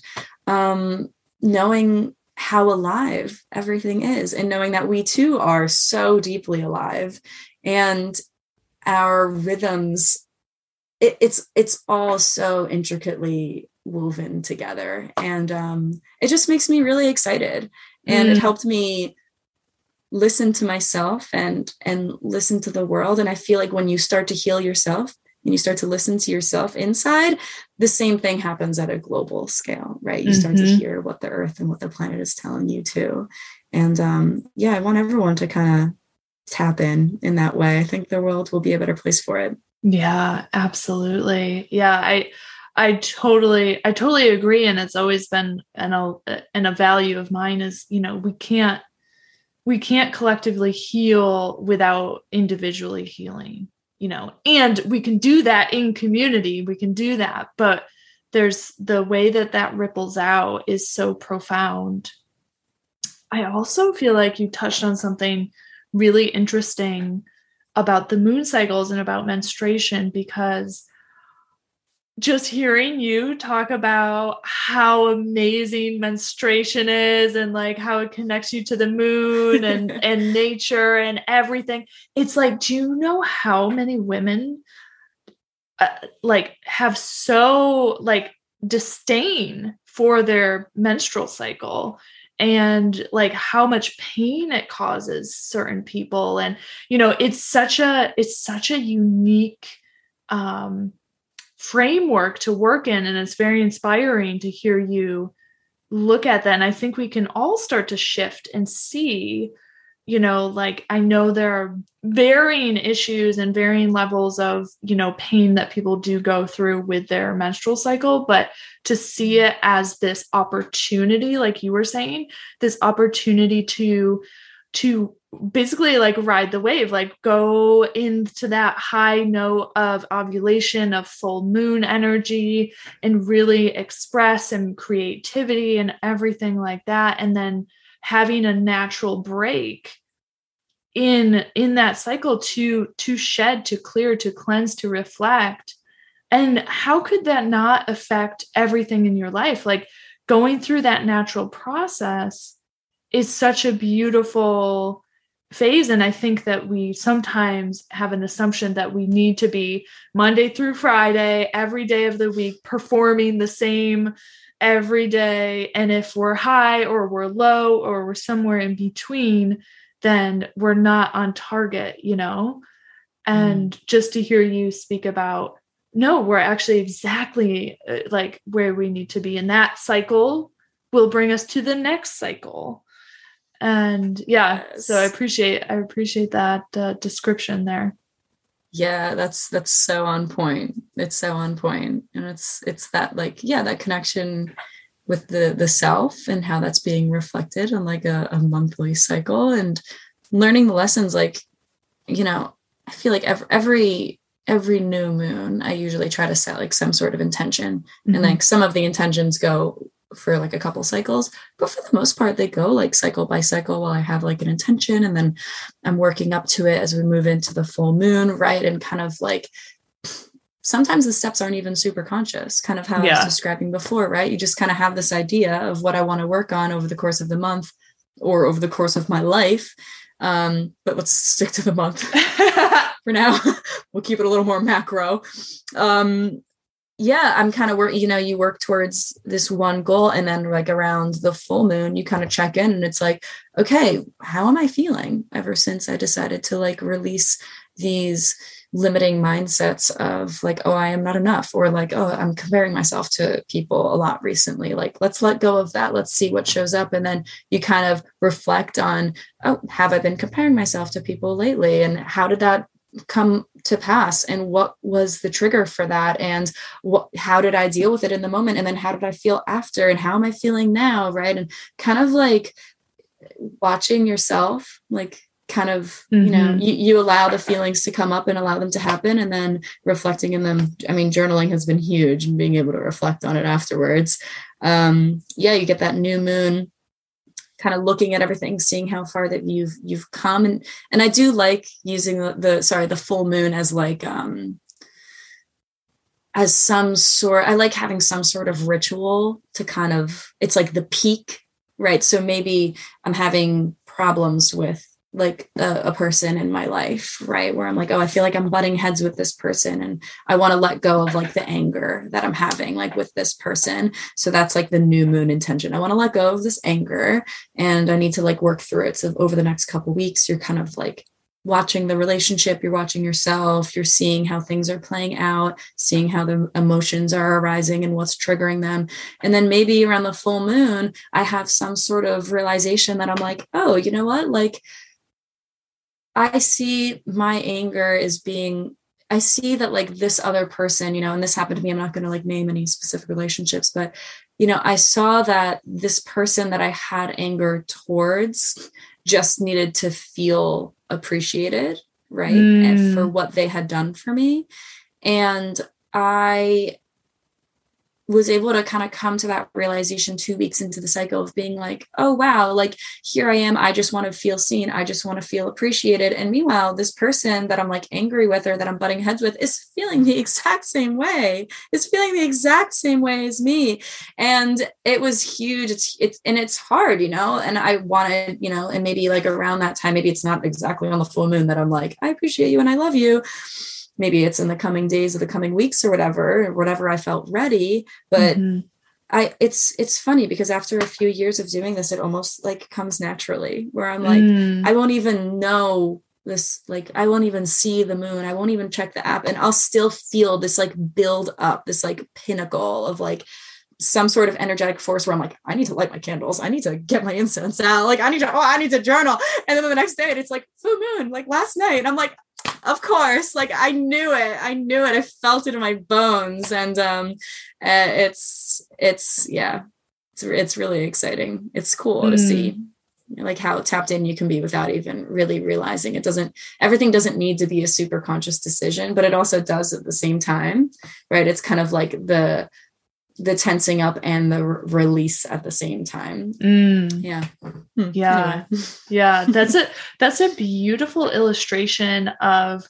S2: knowing how alive everything is, and knowing that we too are so deeply alive, and our rhythms, it's all so intricately woven together. And it just makes me really excited. And it helped me listen to myself and listen to the world. And I feel like when you start to heal yourself and you start to listen to yourself inside, the same thing happens at a global scale, right? You start to hear what the earth and what the planet is telling you too. And I want everyone to kind of tap in that way. I think the world will be a better place for it.
S1: Yeah, absolutely. Yeah. I totally agree. And it's always been a value of mine is, you know, we can't collectively heal without individually healing, you know, and we can do that in community. We can do that, but there's the way that ripples out is so profound. I also feel like you touched on something really interesting about the moon cycles and about menstruation, because just hearing you talk about how amazing menstruation is and like how it connects you to the moon and nature and everything. It's like, do you know how many women like have so like disdain for their menstrual cycle, and like how much pain it causes certain people? And, you know, it's such a unique, framework to work in. And it's very inspiring to hear you look at that. And I think we can all start to shift and see like I know there are varying issues and varying levels of, pain that people do go through with their menstrual cycle, but to see it as this opportunity, like you were saying, this opportunity to basically like ride the wave, like go into that high note of ovulation, of full moon energy, and really express and creativity and everything like that. And then having a natural break in that cycle to shed, to clear, to cleanse, to reflect. And how could that not affect everything in your life? Like going through that natural process is such a beautiful phase. And I think that we sometimes have an assumption that we need to be Monday through Friday, every day of the week, performing the same every day. And if we're high or we're low or we're somewhere in between, then we're not on target, And just to hear you speak about, no, we're actually exactly like where we need to be. And that cycle will bring us to the next cycle. And
S2: Yes.
S1: So I appreciate that description there.
S2: Yeah, that's so on point. It's so on point. And it's that like, that connection with the self and how that's being reflected on like a monthly cycle, and learning the lessons. Like, I feel like every new moon, I usually try to set like some sort of intention. Mm-hmm. And like some of the intentions go for like a couple cycles, but for the most part, they go like cycle by cycle while I have like an intention. And then I'm working up to it as we move into the full moon. Right. And kind of like, sometimes the steps aren't even super conscious, kind of how I was describing before, right? You just kind of have this idea of what I want to work on over the course of the month or over the course of my life. But let's stick to the month for now. We'll keep it a little more macro. I'm kind of working, you work towards this one goal, and then like around the full moon, you kind of check in, and it's like, okay, how am I feeling ever since I decided to like release these limiting mindsets of like, oh, I am not enough, or like, oh, I'm comparing myself to people a lot recently. Like, let's let go of that. Let's see what shows up. And then you kind of reflect on, oh, have I been comparing myself to people lately? And how did that come to pass, and what was the trigger for that, and how did I deal with it in the moment, and then how did I feel after, and how am I feeling now, right? And kind of like watching yourself, like kind of you allow the feelings to come up and allow them to happen, and then reflecting in them. I mean, journaling has been huge, and being able to reflect on it afterwards. You get that new moon, kind of looking at everything, seeing how far that you've come. And I do like using the full moon as like, as some sort, I like having some sort of ritual to kind of, it's like the peak, right? So maybe I'm having problems with like a person in my life, right? Where I'm like, oh, I feel like I'm butting heads with this person, and I want to let go of like the anger that I'm having like with this person. So that's like the new moon intention. I want to let go of this anger, and I need to like work through it. So over the next couple of weeks, you're kind of like watching the relationship, you're watching yourself, you're seeing how things are playing out, seeing how the emotions are arising and what's triggering them. And then maybe around the full moon, I have some sort of realization that I'm like, oh, you know what? Like, I see my anger as being, I see that like this other person, and this happened to me, I'm not going to like name any specific relationships, but, I saw that this person that I had anger towards just needed to feel appreciated, right? And for what they had done for me. And I was able to kind of come to that realization 2 weeks into the cycle of being like, oh, wow, like here I am. I just want to feel seen. I just want to feel appreciated. And meanwhile, this person that I'm like angry with or that I'm butting heads with is feeling the exact same way, as me. And it was huge. It's hard, and I wanted, and maybe like around that time, maybe it's not exactly on the full moon that I'm like, I appreciate you and I love you. Maybe it's in the coming days or the coming weeks or whatever I felt ready. But it's funny because after a few years of doing this, it almost like comes naturally, where I'm like, I won't even know this, like, I won't even see the moon. I won't even check the app, and I'll still feel this like build up, this like pinnacle of like some sort of energetic force where I'm like, I need to light my candles. I need to get my incense out. Like I need to journal. And then the next day it's like full moon, like last night. And I'm like, of course, like I knew it. I felt it in my bones. And it's really exciting. It's cool to see like how tapped in you can be without even really realizing everything doesn't need to be a super conscious decision, but it also does at the same time, right? It's kind of like the tensing up and the release at the same time. Yeah.
S1: Yeah. Anyway. Yeah. That's a beautiful illustration of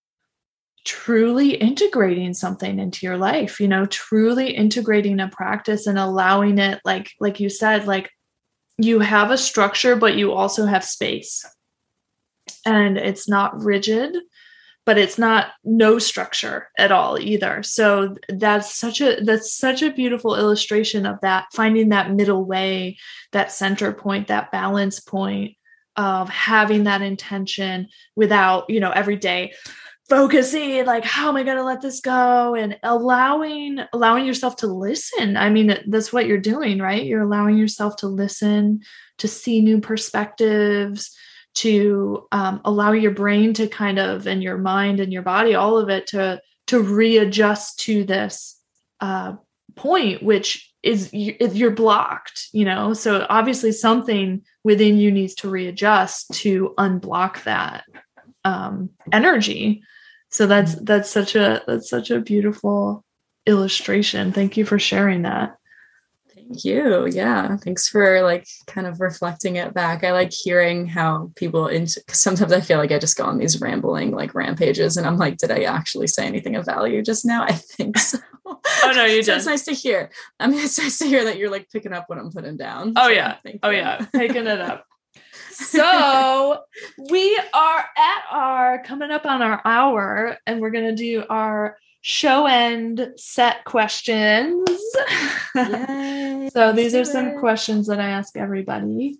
S1: truly integrating something into your life, truly integrating a practice and allowing it, like you said, like you have a structure, but you also have space, and it's not rigid, but it's not no structure at all either. So that's such a beautiful illustration of that, finding that middle way, that center point, that balance point of having that intention without, every day focusing, like, how am I going to let this go? And allowing yourself to listen. I mean, that's what you're doing, right? You're allowing yourself to listen, to see new perspectives, to allow your brain to kind of, and your mind and your body, all of it to readjust to this point, which is you're blocked, so obviously something within you needs to readjust to unblock that energy. So that's such a beautiful illustration. Thank you for sharing that.
S2: Thank you. Yeah. Thanks for like kind of reflecting it back. I like hearing how people, cause sometimes I feel like I just go on these rambling like rampages and I'm like, did I actually say anything of value just now? I think so.
S1: Oh no, you did.
S2: So it's nice to hear. I mean, it's nice to hear that you're like picking up what I'm putting down.
S1: Oh yeah. Yeah. Picking it up. So we are coming up on our hour, and we're going to do our show end set questions. Yay, so these are some questions that I ask everybody.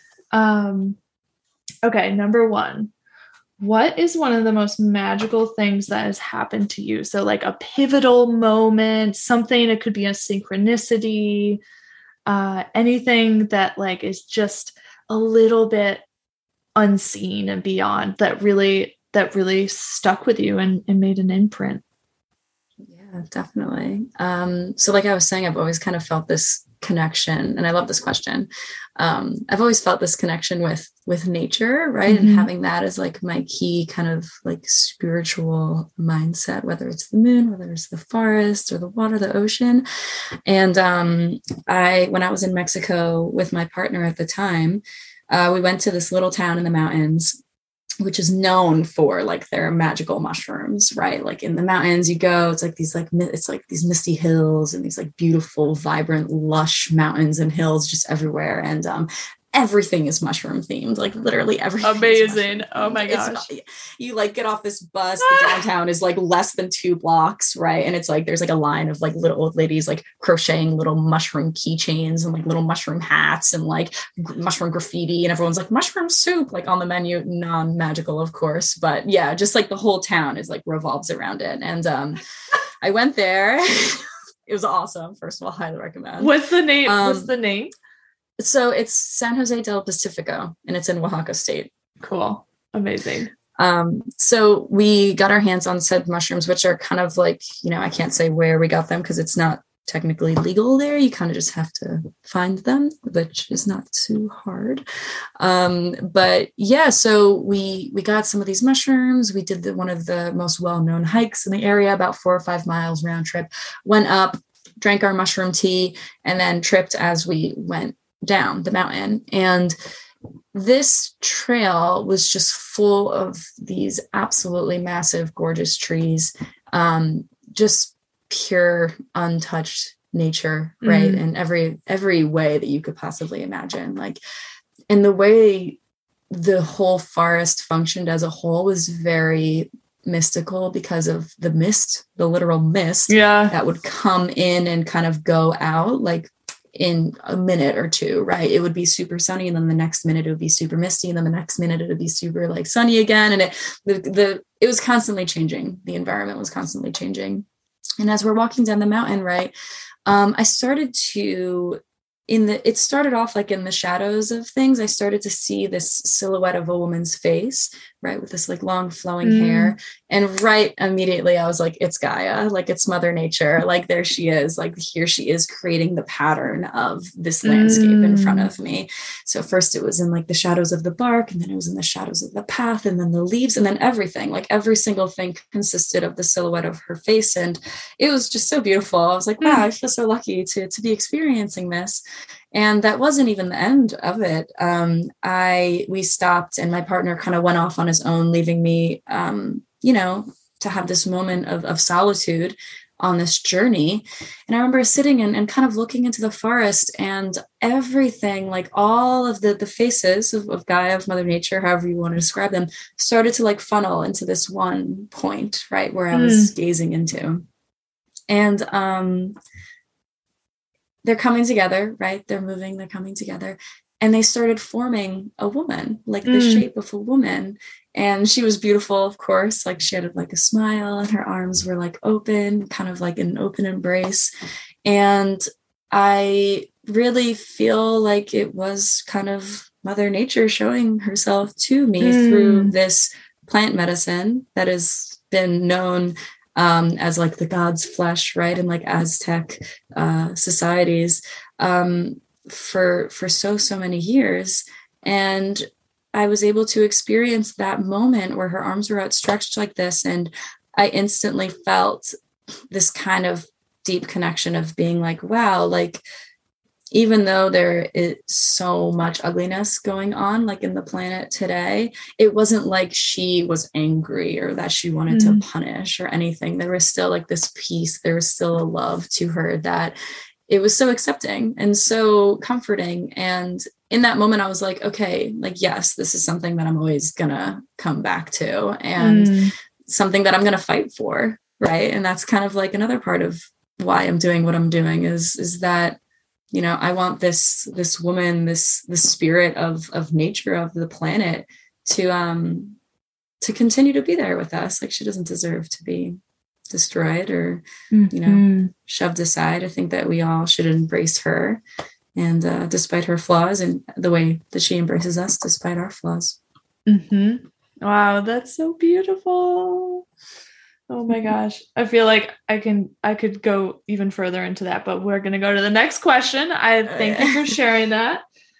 S1: Okay. Number 1, what is one of the most magical things that has happened to you? So like a pivotal moment, something, it could be a synchronicity, anything that like is just a little bit unseen and beyond that really stuck with you and made an imprint.
S2: Yeah, definitely. So like I was saying, I've always kind of felt this connection, and I love this question. I've always felt this connection with nature, right? Mm-hmm. And having that as like my key kind of like spiritual mindset, whether it's the moon, whether it's the forest or the water, the ocean. And when I was in Mexico with my partner at the time, we went to this little town in the mountains, which is known for like their magical mushrooms, right? Like in the mountains you go, it's like these misty hills and these like beautiful, vibrant, lush mountains and hills just everywhere. And everything is mushroom themed, like literally everything.
S1: Amazing. Oh my gosh.
S2: You like get off this bus, the downtown is like less than 2 blocks, right? And it's like there's like a line of like little old ladies like crocheting little mushroom keychains and like little mushroom hats and like mushroom graffiti, and everyone's like mushroom soup like on the menu, non-magical of course, but yeah, just like the whole town is like revolves around it. And I went there. It was awesome. First of all, highly recommend.
S1: What's the name?
S2: So it's San Jose del Pacifico, and it's in Oaxaca state.
S1: Cool. Amazing.
S2: So we got our hands on said mushrooms, which are kind of like, I can't say where we got them because it's not technically legal there. You kind of just have to find them, which is not too hard. But yeah, so we got some of these mushrooms. We did one of the most well-known hikes in the area, about 4 or 5 miles round trip, went up, drank our mushroom tea, and then tripped as we went down the mountain. And this trail was just full of these absolutely massive, gorgeous trees, just pure, untouched nature, right? In every way that you could possibly imagine. Like, and the way the whole forest functioned as a whole was very mystical because of the mist, the literal mist that would come in and kind of go out like in a minute or two, right? It would be super sunny, and then the next minute it would be super misty, and then the next minute it would be super like sunny again. And it was constantly changing. The environment was constantly changing. And as we're walking down the mountain, right, I started to, it started off like in the shadows of things. I started to see this silhouette of a woman's face, right, with this like long flowing hair. And right immediately I was like, it's Gaia, like it's Mother Nature. Like there she is, like here she is creating the pattern of this landscape in front of me. So first it was in like the shadows of the bark, and then it was in the shadows of the path, and then the leaves, and then everything, like every single thing consisted of the silhouette of her face. And it was just so beautiful. I was like, wow, I feel so lucky to be experiencing this. And that wasn't even the end of it. We stopped, and my partner kind of went off on his own, leaving me, to have this moment of solitude on this journey. And I remember sitting and kind of looking into the forest, and everything, like all of the faces of Gaia, of Mother Nature, however you want to describe them, started to like funnel into this one point, right, where I was gazing into. And they're coming together, right? They're moving, they're coming together. And they started forming a woman, like the shape of a woman. And she was beautiful, of course. Like she had like a smile, and her arms were like open, kind of like an open embrace. And I really feel like it was kind of Mother Nature showing herself to me through this plant medicine that has been known as like the god's flesh, right? And like Aztec societies for so many years. And I was able to experience that moment where her arms were outstretched like this. And I instantly felt this kind of deep connection of being like, wow, like, even though there is so much ugliness going on, like in the planet today, it wasn't like she was angry or that she wanted to punish or anything. There was still like this peace. There was still a love to her that it was so accepting and so comforting. And in that moment, I was like, okay, like, yes, this is something that I'm always gonna come back to, and something that I'm gonna fight for. Right. And that's kind of like another part of why I'm doing what I'm doing is that, you know, I want this woman, this spirit of nature, of the planet, to continue to be there with us. Like she doesn't deserve to be destroyed or, shoved aside. I think that we all should embrace her, and despite her flaws, and the way that she embraces us despite our flaws.
S1: Wow, that's so beautiful. Oh my gosh. I feel like I could go even further into that, but we're going to go to the next question. I thank you for sharing that.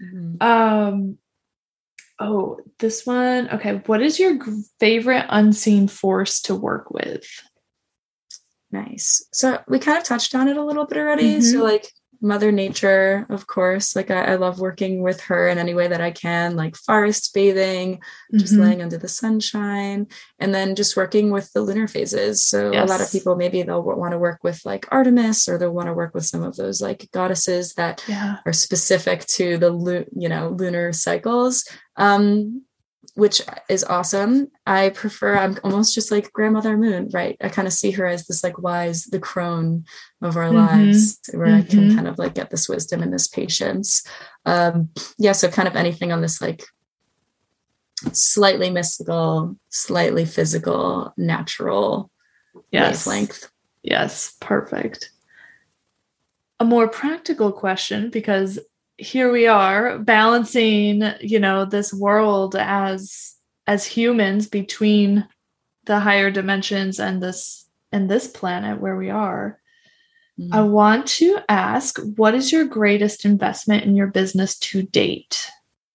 S1: This one. Okay. What is your favorite unseen force to work with?
S2: Nice. So we kind of touched on it a little bit already. So like Mother Nature, of course, like I love working with her in any way that I can, like forest bathing, just laying under the sunshine, and then just working with the lunar phases. So a lot of people, maybe they'll want to work with like Artemis, or they'll want to work with some of those like goddesses that are specific to the lunar cycles, which is awesome. I'm almost just like Grandmother Moon, right? I kind of see her as this like wise, the crone of our lives, where I can kind of like get this wisdom and this patience. So kind of anything on this like slightly mystical, slightly physical, natural wavelength.
S1: Yes, perfect. A more practical question, because here we are balancing, this world as humans between the higher dimensions and this planet where we are. I want to ask, what is your greatest investment in your business to date?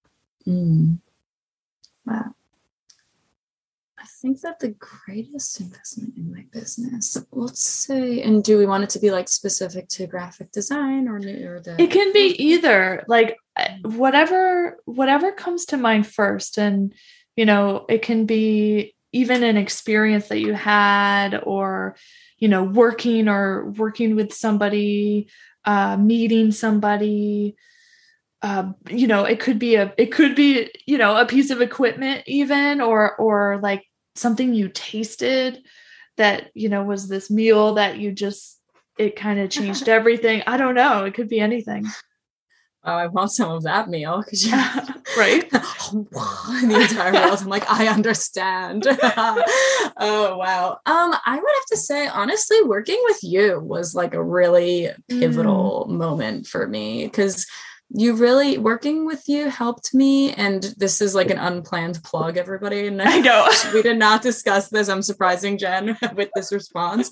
S2: Wow. I think that the greatest investment in my business, let's say, and do we want it to be like specific to graphic design or
S1: it can be either, like whatever comes to mind first. And, it can be even an experience that you had, or, working with somebody, meeting somebody, it could be a piece of equipment even, or like something you tasted that, was this meal that it kind of changed everything. I don't know. It could be anything.
S2: Oh, I want some of that meal.
S1: Right.
S2: In the entire world. I'm like, I understand. Oh, wow. I would have to say, honestly, working with you was like a really pivotal moment for me, because working with you helped me. And this is like an unplanned plug, everybody. And
S1: I know.
S2: We did not discuss this. I'm surprising Jen with this response.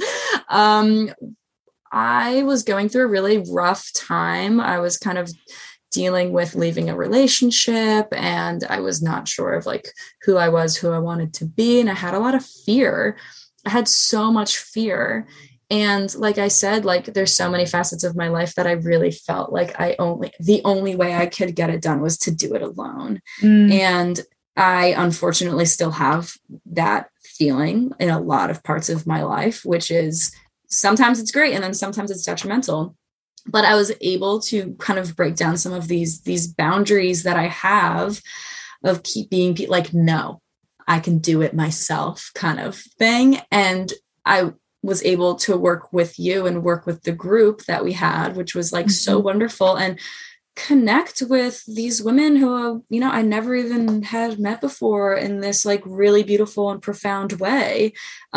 S2: I was going through a really rough time. I was kind of dealing with leaving a relationship, and I was not sure of like who I was, who I wanted to be. And I had a lot of fear. I had so much fear. And like I said, like there's so many facets of my life that I really felt like the only way I could get it done was to do it alone. And I unfortunately still have that feeling in a lot of parts of my life, which is sometimes it's great and then sometimes it's detrimental. But I was able to kind of break down some of these boundaries that I have of being like, no, I can do it myself kind of thing. And I was able to work with you and work with the group that we had, which was like so wonderful, and connect with these women who, you know, I never even had met before in this like really beautiful and profound way.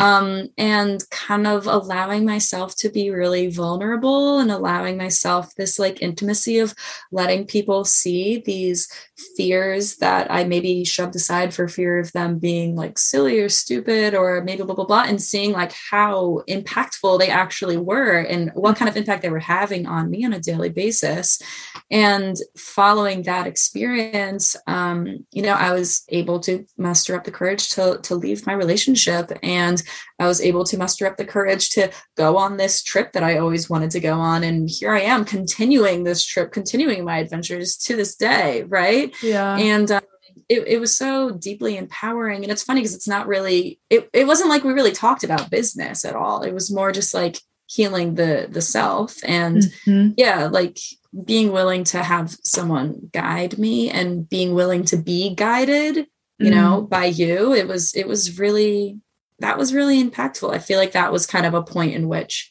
S2: And kind of allowing myself to be really vulnerable and allowing myself this like intimacy of letting people see these fears that I maybe shoved aside for fear of them being like silly or stupid or maybe blah, blah, blah, and seeing like how impactful they actually were and what kind of impact they were having on me on a daily basis. And following that experience, you know, I was able to muster up the courage to leave my relationship. And I was able to muster up the courage to go on this trip that I always wanted to go on. And here I am continuing this trip, continuing my adventures to this day. Right.
S1: Yeah.
S2: And it was so deeply empowering. And it's funny because it's not really, it wasn't like we really talked about business at all. It was more just like healing the self and yeah, like being willing to have someone guide me and being willing to be guided, you know, by you. It was really impactful. I feel like that was kind of a point in which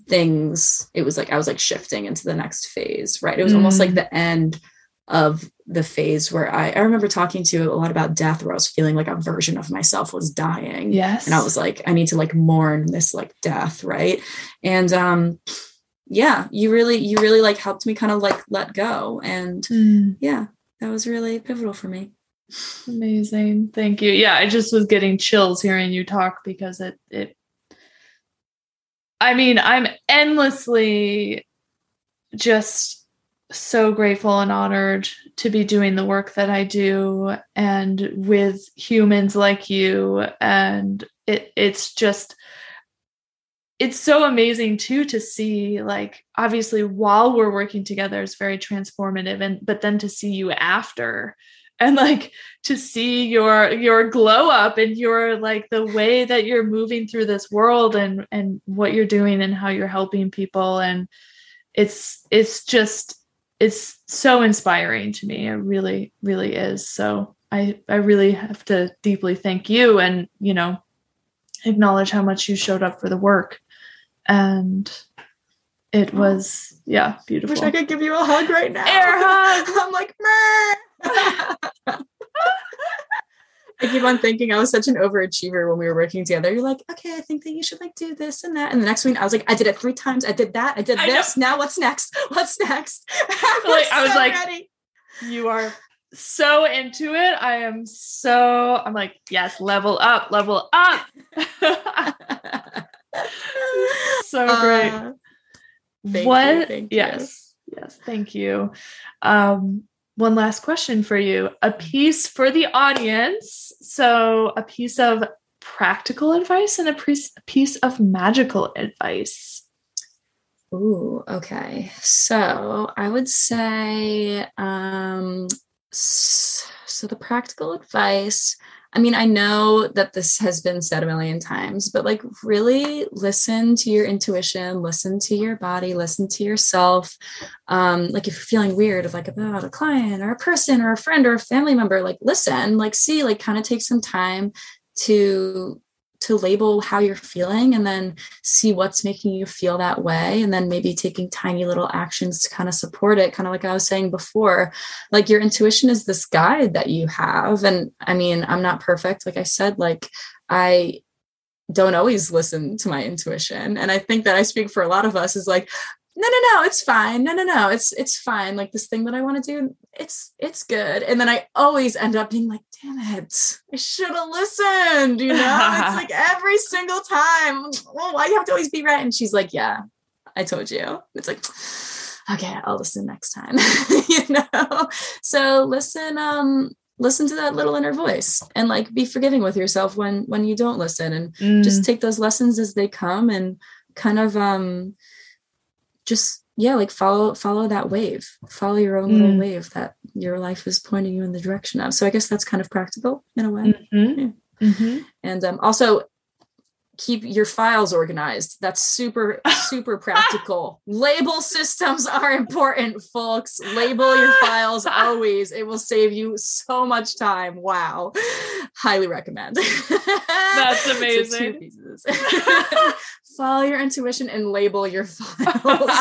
S2: it was like, I was like shifting into the next phase, right? It was almost like the end of the phase where I remember talking to you a lot about death, where I was feeling like a version of myself was dying.
S1: Yes.
S2: And I was like, I need to like mourn this like death. Right. And, yeah, you really like helped me kind of like let go. And yeah, that was really pivotal for me.
S1: Amazing. Thank you. Yeah. I just was getting chills hearing you talk because I mean, I'm endlessly just so grateful and honored to be doing the work that I do and with humans like you. And it's so amazing too, to see, like, obviously while we're working together is very transformative, but then to see you after and like to see your glow up and your like the way that you're moving through this world and what you're doing and how you're helping people. And it's so inspiring to me. It really, really is. So I really have to deeply thank you and, you know, acknowledge how much you showed up for the work. And it was, yeah, beautiful.
S2: Wish I could give you a hug right now.
S1: Air hug.
S2: I'm like, I keep on thinking I was such an overachiever when we were working together. You're like, okay, I think that you should like do this and that. And the next week I was like, I did it 3 times. I did that. I did this. Now what's next? What's next?
S1: I was like, ready. You are so into it. I'm like, yes, level up. So great.
S2: Thank you.
S1: Yes, thank you. One last question for you. A piece for the audience. So a piece of practical advice and a piece of magical advice.
S2: Ooh, okay. So I would say, so the practical advice, I mean, I know that this has been said a million times, but like really listen to your intuition, listen to your body, listen to yourself. Like if you're feeling weird of like about a client or a person or a friend or a family member, like listen, like see, like kind of take some time to to label how you're feeling and then see what's making you feel that way. And then maybe taking tiny little actions to kind of support it. Kind of like I was saying before, like your intuition is this guide that you have. And I mean, I'm not perfect. Like I said, like I don't always listen to my intuition. And I think that I speak for a lot of us is like, no, it's fine. No, it's fine. Like this thing that I want to do, it's good. And then I always end up being like, damn it, I should have listened, you know? It's like every single time, oh, why do you have to always be right? And she's like, yeah, I told you. It's like, okay, I'll listen next time, you know? So listen to that little inner voice and like be forgiving with yourself when you don't listen, and just take those lessons as they come and kind of, just like follow that wave, follow your own little wave that your life is pointing you in the direction of. So I guess that's kind of practical in a way. And also keep your files organized. That's super practical. Label systems are important, folks. Label your files always. It will save you so much time. Wow. Highly recommend.
S1: That's amazing.
S2: So 2 pieces. Follow your intuition and label your files.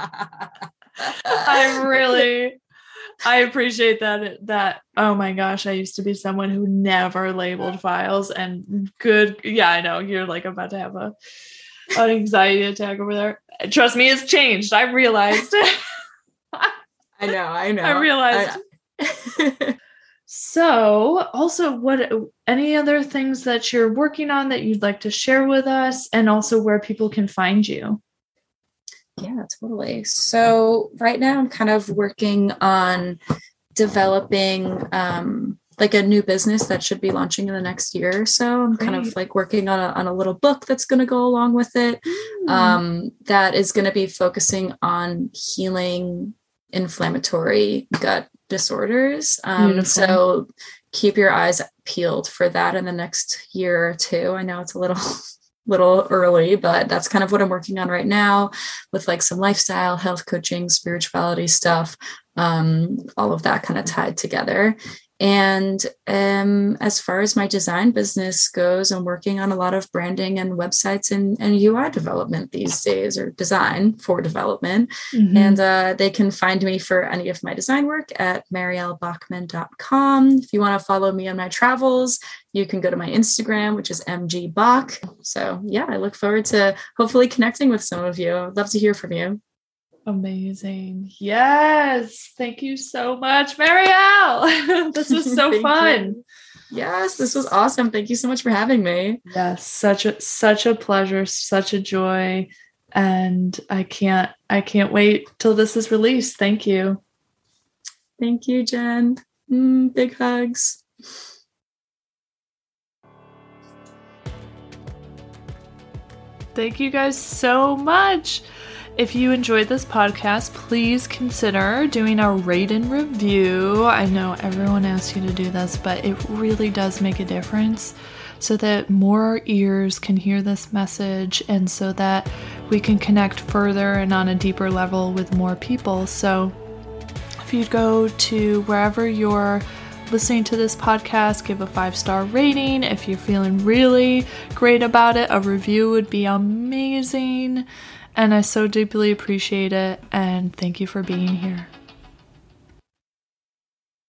S1: I appreciate that. Oh my gosh, I used to be someone who never labeled files, and I know you're like about to have an anxiety attack over there. Trust me, it's changed. I've realized.
S2: I know.
S1: I realized. So also, any other things that you're working on that you'd like to share with us, and also where people can find you?
S2: Yeah, totally. So right now I'm kind of working on developing like a new business that should be launching in the next year or so. I'm kind of like working on a little book that's going to go along with it, that is going to be focusing on healing inflammatory gut disorders. So keep your eyes peeled for that in the next year or two. I know it's a little early, but that's kind of what I'm working on right now, with like some lifestyle, health coaching, spirituality stuff, all of that kind of tied together. And as far as my design business goes, I'm working on a lot of branding and websites and UI development these days, or design for development. And they can find me for any of my design work at mariellebachman.com. If you want to follow me on my travels, you can go to my Instagram, which is mgbach. So yeah, I look forward to hopefully connecting with some of you. I'd love to hear from you.
S1: Amazing. Yes. Thank you so much, Marielle. This was so fun.
S2: You. Yes, this was awesome. Thank you so much for having me.
S1: Yes, such a pleasure, such a joy. And I can't wait till this is released. Thank you.
S2: Thank you, Jen. Big hugs.
S1: Thank you guys so much. If you enjoyed this podcast, please consider doing a rate and review. I know everyone asks you to do this, but it really does make a difference, so that more ears can hear this message and so that we can connect further and on a deeper level with more people. So if you go to wherever you're listening to this podcast, give a 5-star rating. If you're feeling really great about it, a review would be amazing. And I so deeply appreciate it. And thank you for being here.